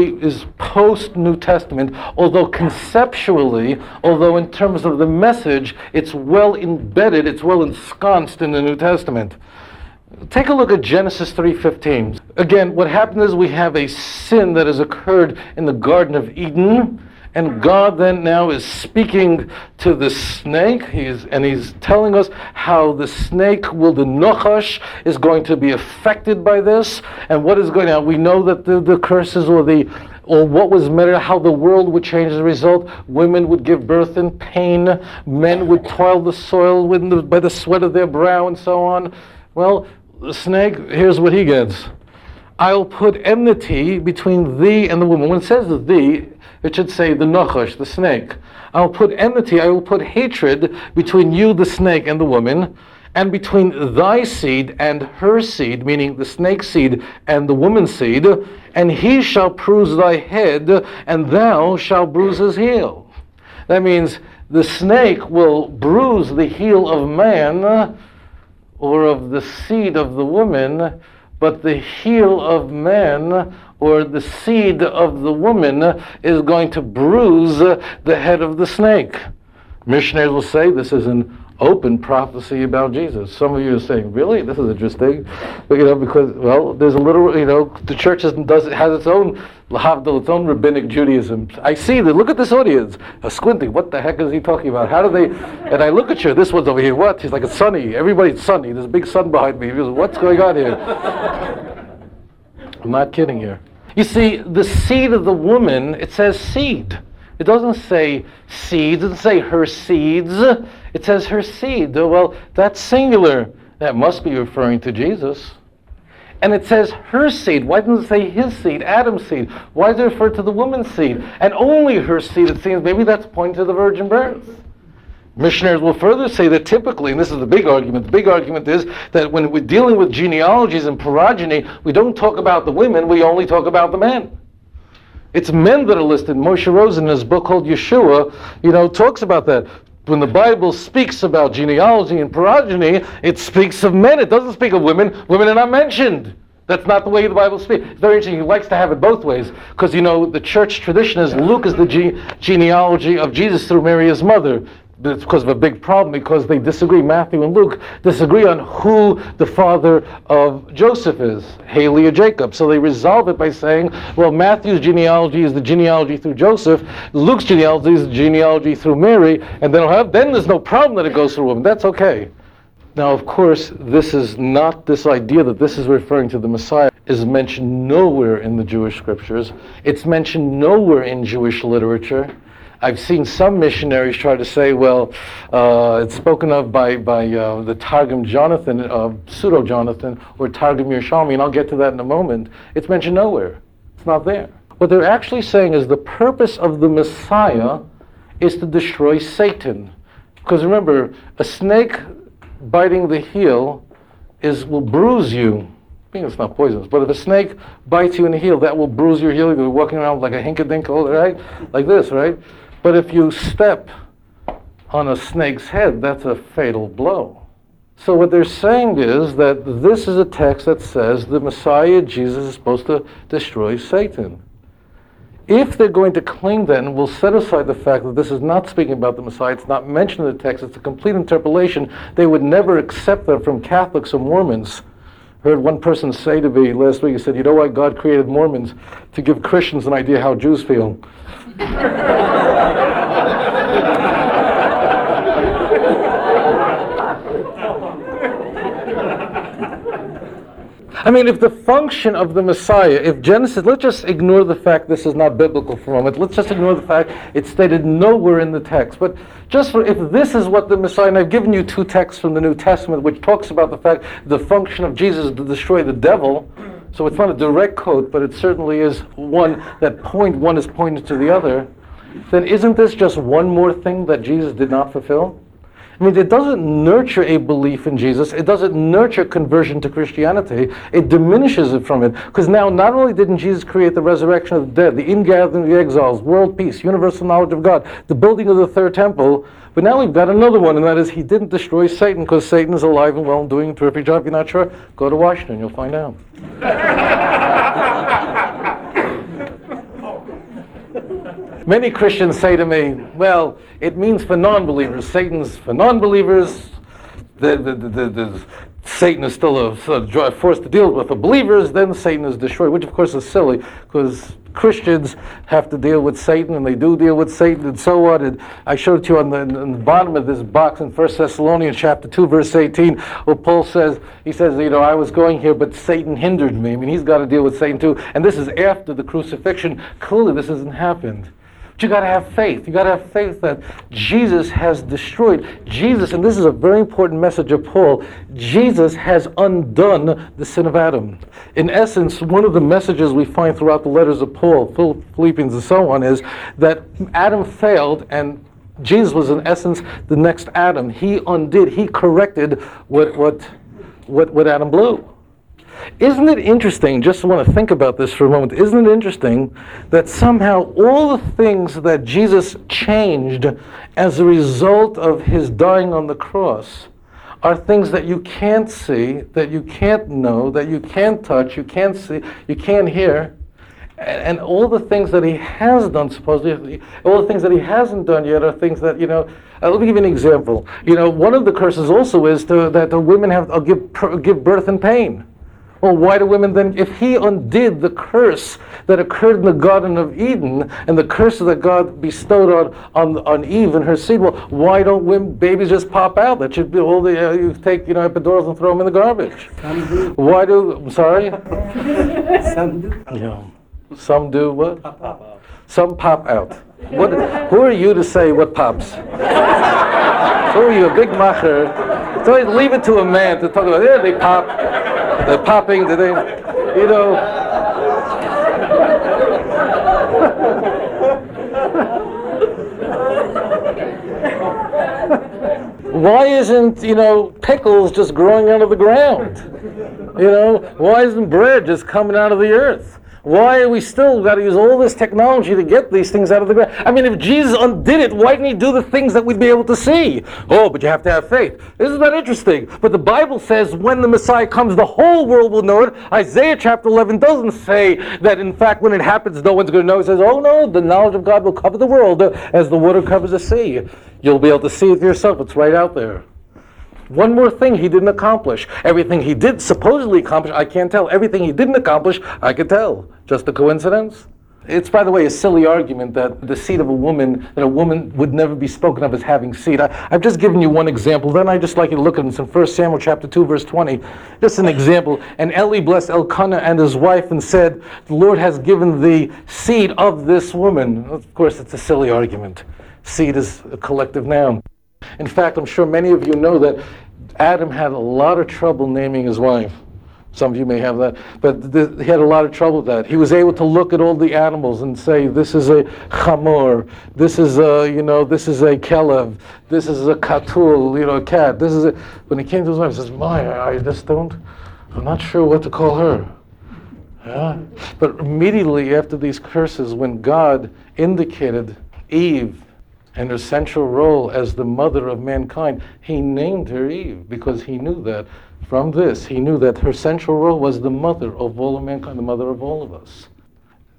Speaker 1: post-New Testament, although conceptually, although in terms of the message, it's well embedded, it's well ensconced in the New Testament. Take a look at Genesis 3:15. Again, what happened is we have a sin that has occurred in the Garden of Eden. And God then now is speaking to the snake. He's telling us how the snake, the Nochash, is going to be affected by this. And what is going on? We know that the curses or what was meant, how the world would change as a result. Women would give birth in pain. Men would toil the soil by the sweat of their brow and so on. Well, the snake, here's what he gets. I'll put enmity between thee and the woman. When it says thee, it should say the Nochash, the snake. I will put hatred between you, the snake, and the woman, and between thy seed and her seed, meaning the snake's seed and the woman's seed, and he shall bruise thy head, and thou shalt bruise his heel. That means the snake will bruise the heel of man, or of the seed of the woman, but the heel of man, or the seed of the woman, is going to bruise the head of the snake. Missionaries will say this is an open prophecy about Jesus. Some of you are saying, really? This is interesting. But, because, there's a little, the church has its own rabbinic Judaism. I see that. Look at this audience. Squinting. What the heck is he talking about? How do they? And I look at you. This one's over here. What? He's like, it's sunny. Everybody's sunny. There's a big sun behind me. He goes, what's going on here? I'm not kidding here. You see, the seed of the woman, it says seed. It doesn't say seeds. It doesn't say her seeds. It says her seed. Well, that's singular. That must be referring to Jesus. And it says her seed. Why doesn't it say his seed, Adam's seed? Why does it refer to the woman's seed? And only her seed, it seems. Maybe that's pointing to the virgin birth. Missionaries will further say that typically, and this is the big argument is that when we're dealing with genealogies and progeny, we don't talk about the women, we only talk about the men. It's men that are listed. Moshe Rosen, in his book called Yeshua, talks about that. When the Bible speaks about genealogy and progeny, it speaks of men. It doesn't speak of women. Women are not mentioned. That's not the way the Bible speaks. It's very interesting. He likes to have it both ways. Because, the church tradition is Luke is the genealogy of Jesus through Mary, his mother. It's because of a big problem, because they disagree. Matthew and Luke disagree on who the father of Joseph is, Haley or Jacob. So they resolve it by saying, well, Matthew's genealogy is the genealogy through Joseph, Luke's genealogy is the genealogy through Mary, and then there's no problem that it goes through women. That's okay. Now, of course, this idea that this is referring to the Messiah is mentioned nowhere in the Jewish scriptures. It's mentioned nowhere in Jewish literature. I've seen some missionaries try to say, it's spoken of by the Targum Jonathan, Pseudo-Jonathan, or Targum Yerushalmi, and I'll get to that in a moment. It's mentioned nowhere. It's not there. What they're actually saying is the purpose of the Messiah is to destroy Satan. Because remember, a snake biting the heel will bruise you. I mean, it's not poisonous, but if a snake bites you in the heel, that will bruise your heel. You'll be walking around like a hinkadink, right? Like this, right? But if you step on a snake's head, that's a fatal blow. So what they're saying is that this is a text that says the Messiah, Jesus, is supposed to destroy Satan. If they're going to claim that, and we'll set aside the fact that this is not speaking about the Messiah, it's not mentioned in the text, it's a complete interpolation, they would never accept that from Catholics or Mormons. I heard one person say to me last week, he said, you know why God created Mormons? To give Christians an idea how Jews feel. I mean, if the function of the Messiah, if Genesis, let's just ignore the fact this is not biblical for a moment. Let's just ignore the fact it's stated nowhere in the text. But just for, if this is what the Messiah, and I've given you two texts from the New Testament which talks about the fact the function of Jesus is to destroy the devil. So it's not a direct quote, but it certainly is one that one is pointed to the other. Then isn't this just one more thing that Jesus did not fulfill? I mean, it doesn't nurture a belief in Jesus. It doesn't nurture conversion to Christianity. It diminishes it from it. Because now, not only didn't Jesus create the resurrection of the dead, the ingathering of the exiles, world peace, universal knowledge of God, the building of the third temple, but now we've got another one, and that is he didn't destroy Satan, because Satan is alive and well and doing a terrific job. If you're not sure, go to Washington. You'll find out. Many Christians say to me, well, it means for non-believers. Satan's for non-believers. Satan is still a force to deal with. For believers, then Satan is destroyed, which of course is silly, because Christians have to deal with Satan, and they do deal with Satan, and so on. And I showed it to you on the bottom of this box in 1 Thessalonians chapter 2, verse 18, where Paul says, he says, you know, I was going here, but Satan hindered me. I mean, he's got to deal with Satan too. And this is after the crucifixion. Clearly, this hasn't happened. But you got to have faith. You got to have faith that Jesus has destroyed. Jesus, and this is a very important message of Paul, Jesus has undone the sin of Adam. In essence, one of the messages we find throughout the letters of Paul, Philippians and so on, is that Adam failed and Jesus was in essence the next Adam. He undid, he corrected what Adam blew. Isn't it interesting, just want to think about this for a moment, isn't it interesting that somehow all the things that Jesus changed as a result of his dying on the cross are things that you can't see, that you can't know, that you can't touch, you can't see, you can't hear, and all the things that he has done, supposedly, all the things that he hasn't done yet are things that, you know, let me give you an example. You know, one of the curses also is that the women have to give birth in pain. Well, why do women then, if he undid the curse that occurred in the Garden of Eden and the curse that God bestowed on Eve and her seed, well, why don't babies just pop out? That should be all the, you take, you know, epidurals and throw them in the garbage.
Speaker 3: Some do.
Speaker 1: Why do, I'm sorry?
Speaker 3: Some do.
Speaker 1: Yeah. Some do what?
Speaker 3: Pop out.
Speaker 1: Some pop out. Who are you to say what pops? Who are you, a big macher? So leave it to a man to talk about, yeah, they pop. They're popping, they, you know. Why isn't, you know, pickles just growing out of the ground? You know, why isn't bread just coming out of the earth? Why are we still got to use all this technology to get these things out of the ground? I mean, if Jesus undid it, why didn't he do the things that we'd be able to see? Oh, but you have to have faith. Isn't that interesting? But the Bible says when the Messiah comes, the whole world will know it. Isaiah chapter 11 doesn't say that, in fact, when it happens, no one's going to know. It says, oh no, the knowledge of God will cover the world as the water covers the sea. You'll be able to see it yourself. It's right out there. One more thing he didn't accomplish. Everything he did supposedly accomplish, I can't tell. Everything he didn't accomplish, I could tell. Just a coincidence? It's, by the way, a silly argument that the seed of a woman, that a woman would never be spoken of as having seed. I've just given you one example. Then I'd just like you to look at this in 1 Samuel chapter 2, verse 20. Just an example. And Eli blessed Elkanah and his wife and said, the Lord has given the seed of this woman. Of course, it's a silly argument. Seed is a collective noun. In fact, I'm sure many of you know that Adam had a lot of trouble naming his wife. Some of you may have that, but he had a lot of trouble with that. He was able to look at all the animals and say, this is a chamor, this is a, you know, this is a kelev, this is a katul, you know, a cat. This is a, when he came to his wife, he says, I just don't, I'm not sure what to call her. Yeah? But immediately after these curses, when God indicated Eve and her central role as the mother of mankind, he named her Eve, because he knew that from this, he knew that her central role was the mother of all of mankind, the mother of all of us.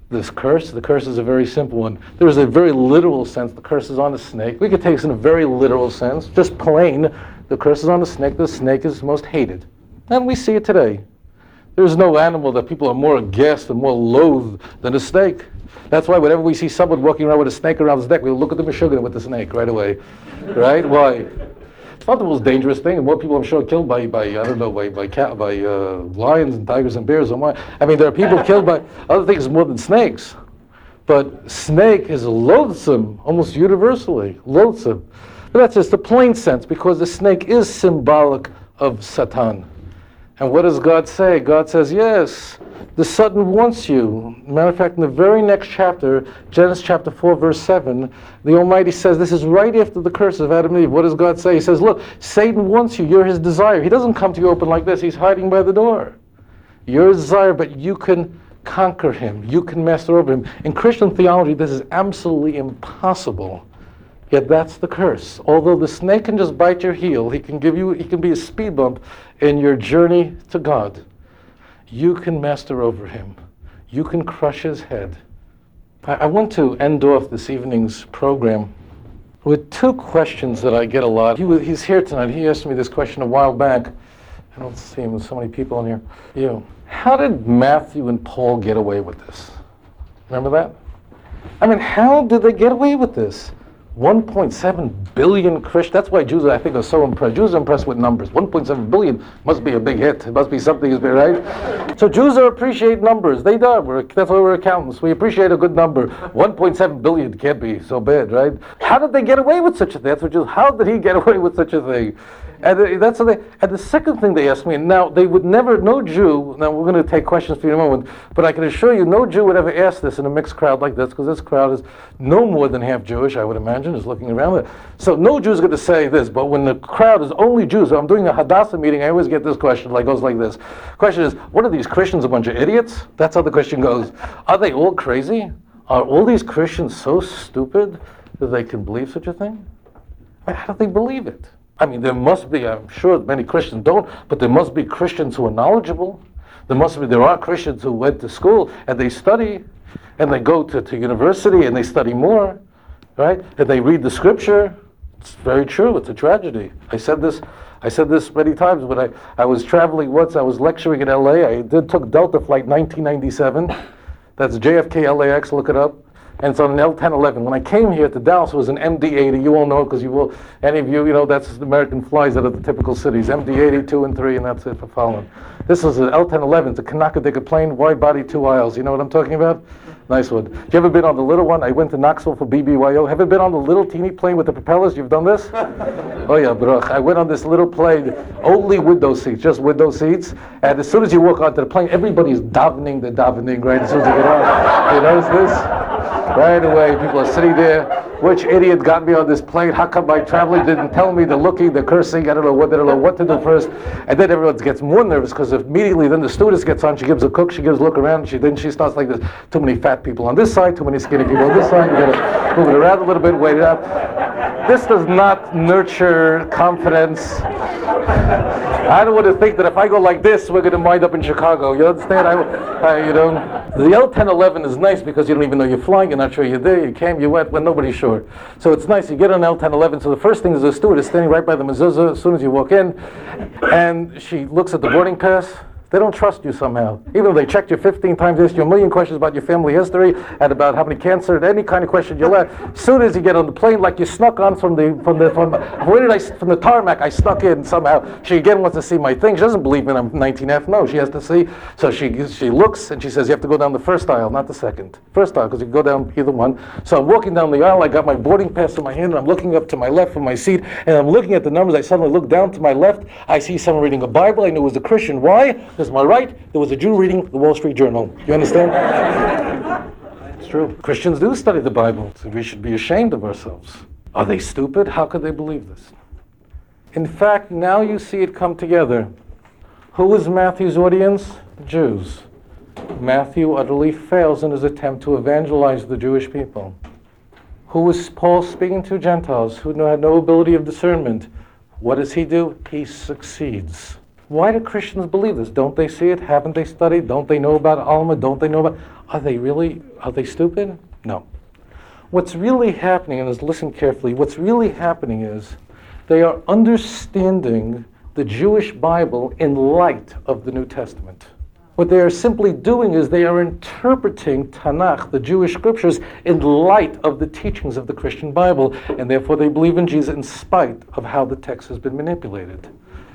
Speaker 1: this curse? The curse is a very simple one. There is a very literal sense. The curse is on the snake. We could take this in a very literal sense. Just plain, the curse is on the snake. The snake is most hated. And we see it today. There's no animal that people are more aghast and more loathed than a snake. That's why whenever we see someone walking around with a snake around his neck, we look at them and sugar them with the snake right away. Right? Why? It's not the most dangerous thing, and more people I'm sure are killed by lions and tigers and bears. I mean, there are people killed by other things more than snakes. But snake is loathsome, almost universally loathsome. But that's just the plain sense, because the snake is symbolic of Satan. And what does God say? God says, yes, the Satan wants you. Matter of fact, in the very next chapter, Genesis chapter 4, verse 7, the Almighty says, this is right after the curse of Adam and Eve. What does God say? He says, look, Satan wants you. You're his desire. He doesn't come to you open like this. He's hiding by the door. You're his desire, but you can conquer him. You can master over him. In Christian theology, this is absolutely impossible. Yet that's the curse. Although the snake can just bite your heel, he can be a speed bump in your journey to God. You can master over him. You can crush his head. I want to end off this evening's program with two questions that I get a lot. He's here tonight. He asked me this question a while back. I don't see him with so many people in here. How did Matthew and Paul get away with this? Remember that? I mean, how did they get away with this? 1.7 billion Christians. That's why Jews, I think, are so impressed. Jews are impressed with numbers. 1.7 billion must be a big hit. It must be something, right? So Jews appreciate numbers. They do. That's why we're accountants. We appreciate a good number. 1.7 billion can't be so bad, right? How did they get away with such a thing? That's what Jews. How did he get away with such a thing? And the second thing they asked me, now they would never, no Jew, now we're going to take questions for you in a moment, but I can assure you no Jew would ever ask this in a mixed crowd like this, because this crowd is no more than half Jewish, I would imagine, is looking around. So no Jew is going to say this, but when the crowd is only Jews, so I'm doing a Hadassah meeting, I always get this question, goes like this. Question is, what are these Christians, a bunch of idiots? That's how the question goes. Are they all crazy? Are all these Christians so stupid that they can believe such a thing? How do they believe it? I mean, there must be, I'm sure many Christians don't, but there must be Christians who are knowledgeable. There are Christians who went to school and they study, and they go to university and they study more, right? And they read the scripture. It's very true. It's a tragedy. I said this many times when I was traveling once. I was lecturing in LA. I took Delta flight 1997. That's JFK LAX, look it up. And it's on an L1011. When I came here to Dallas, it was an MD-80. You all know, because any of you, that's the American flies out of the typical cities. MD-80, 2 and 3, and that's it for following. This was an L1011. It's a Kanaka plane, wide body, 2 aisles. You know what I'm talking about? Nice one. You ever been on the little one? I went to Knoxville for BBYO. Have you been on the little teeny plane with the propellers? You've done this? Oh yeah, Baruch. I went on this little plane, only window seats, just window seats. And as soon as you walk onto the plane, everybody's davening, right? As soon as you get on. You notice this? Right away, people are sitting there. Which idiot got me on this plane? How come my traveler didn't tell me? They're looking, they're cursing. I don't know what to do first. And then everyone gets more nervous because immediately then the stewardess gets on. She gives a cook. She gives a look around. She starts like this. Too many fat people on this side. Too many skinny people on this side. You gotta move it around a little bit. Wait it up. This does not nurture confidence. I don't want to think that if I go like this, we're going to wind up in Chicago. You understand? The L1011 is nice because you don't even know you're flying. You're not sure you're there. You came, you went, when nobody's sure. So it's nice. You get on L1011. So the first thing is the stewardess standing right by the mezuzah as soon as you walk in, and she looks at the boarding pass. They don't trust you somehow. Even though they checked you 15 times, asked you a million questions about your family history and about how many cancer, any kind of question you'll ask. As soon as you get on the plane, like you snuck on from the tarmac, I snuck in somehow. She again wants to see my thing. She doesn't believe in I'm 19F. No, she has to see. So she looks and she says, you have to go down the first aisle, not the second. First aisle, because you can go down either one. So I'm walking down the aisle. I got my boarding pass in my hand, and I'm looking up to my left from my seat, and I'm looking at the numbers. I suddenly look down to my left. I see someone reading a Bible. I knew it was a Christian. Why? Because my right, there was a Jew reading the Wall Street Journal. You understand? It's true. Christians do study the Bible, so we should be ashamed of ourselves. Are they stupid? How could they believe this? In fact, now you see it come together. Who was Matthew's audience? Jews. Matthew utterly fails in his attempt to evangelize the Jewish people. Who was Paul speaking to? Gentiles who had no ability of discernment. What does he do? He succeeds. Why do Christians believe this? Don't they see it? Haven't they studied? Don't they know about Alma? Don't they know about... Are they stupid? No. What's really happening, and listen carefully, what's really happening is they are understanding the Jewish Bible in light of the New Testament. What they are simply doing is they are interpreting Tanakh, the Jewish scriptures, in light of the teachings of the Christian Bible, and therefore they believe in Jesus in spite of how the text has been manipulated.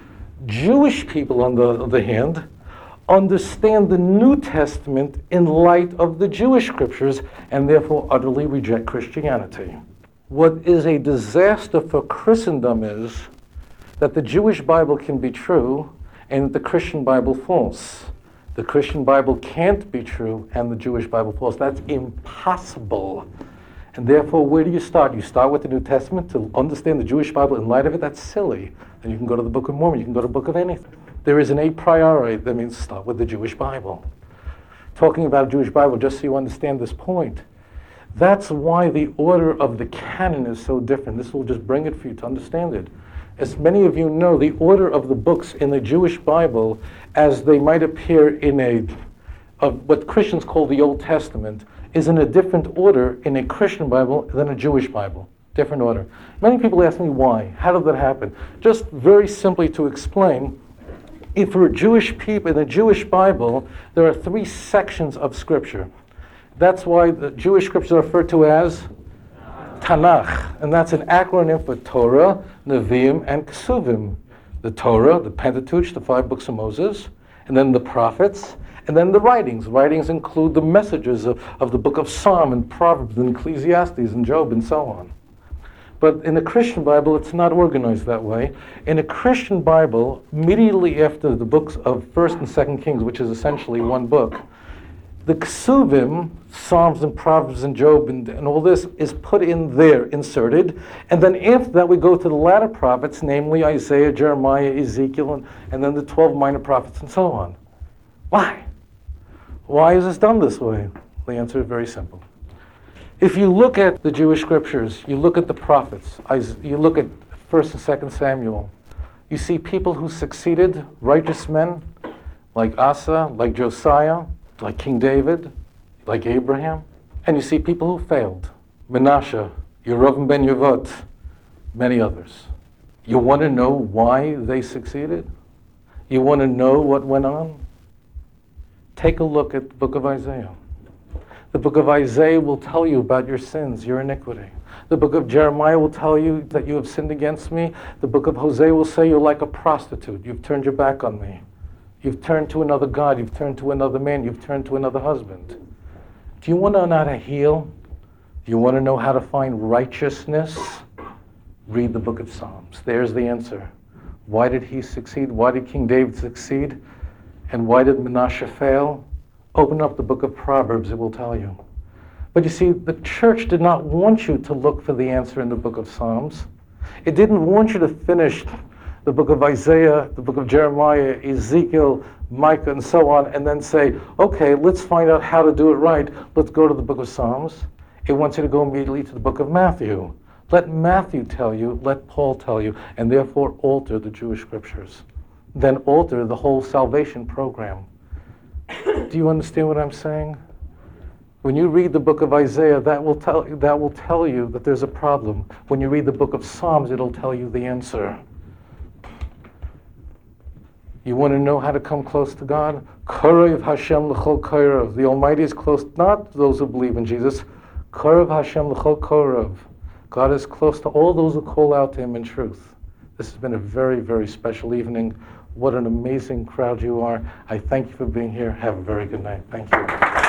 Speaker 1: Jewish people, on the other hand, understand the New Testament in light of the Jewish scriptures and therefore utterly reject Christianity. What is a disaster for Christendom is that the Jewish Bible can be true and the Christian Bible false. The Christian Bible can't be true and the Jewish Bible false. That's impossible. And therefore, where do you start? You start with the New Testament to understand the Jewish Bible in light of it? That's silly. Then you can go to the Book of Mormon, you can go to the Book of anything. There is an a priori, that means start with the Jewish Bible. Talking about a Jewish Bible, just so you understand this point, that's why the order of the canon is so different. This will just bring it for you to understand it. As many of you know, the order of the books in the Jewish Bible, as they might appear in what Christians call the Old Testament, is in a different order in a Christian Bible than a Jewish Bible. Different order. Many people ask me why. How did that happen? Just very simply to explain, if for a Jewish people, in the Jewish Bible, there are 3 sections of Scripture. That's why the Jewish Scriptures are referred to as Tanakh, and that's an acronym for Torah, Nevi'im, and Kesuvim. The Torah, the Pentateuch, the 5 books of Moses, and then the prophets, and then the writings. Writings include the messages of the book of Psalm and Proverbs and Ecclesiastes and Job and so on. But in the Christian Bible, it's not organized that way. In a Christian Bible, immediately after the books of 1st and 2nd Kings, which is essentially one book, the Kesuvim, Psalms and Proverbs and Job and all this, is put in there, inserted. And then after that, we go to the latter prophets, namely Isaiah, Jeremiah, Ezekiel, and then the 12 minor prophets and so on. Why? Why is this done this way? The answer is very simple. If you look at the Jewish scriptures, you look at the prophets, you look at 1st and 2nd Samuel, you see people who succeeded, righteous men, like Asa, like Josiah, like King David, like Abraham, and you see people who failed. Menashe, Yerovam ben Nevat, many others. You want to know why they succeeded? You want to know what went on? Take a look at the book of Isaiah. The book of Isaiah will tell you about your sins, your iniquity. The book of Jeremiah will tell you that you have sinned against me. The book of Hosea will say you're like a prostitute. You've turned your back on me. You've turned to another God. You've turned to another man. You've turned to another husband. Do you want to know how to heal? Do you want to know how to find righteousness? Read the book of Psalms. There's the answer. Why did he succeed? Why did King David succeed? And why did Menashe fail? Open up the book of Proverbs, it will tell you. But you see, the church did not want you to look for the answer in the book of Psalms. It didn't want you to finish the book of Isaiah, the book of Jeremiah, Ezekiel, Micah, and so on, and then say, okay, let's find out how to do it right. Let's go to the book of Psalms. It wants you to go immediately to the book of Matthew. Let Matthew tell you, let Paul tell you, and therefore alter the Jewish scriptures. Then alter the whole salvation program. Do you understand what I'm saying? When you read the book of Isaiah, that will tell you that there's a problem. When you read the book of Psalms, it'll tell you the answer. You want to know how to come close to God? Karev Hashem l'chol karev. The Almighty is close, not those who believe in Jesus. Karev Hashem l'chol karev. God is close to all those who call out to Him in truth. This has been a very, very special evening. What an amazing crowd you are. I thank you for being here. Have a very good night. Thank you.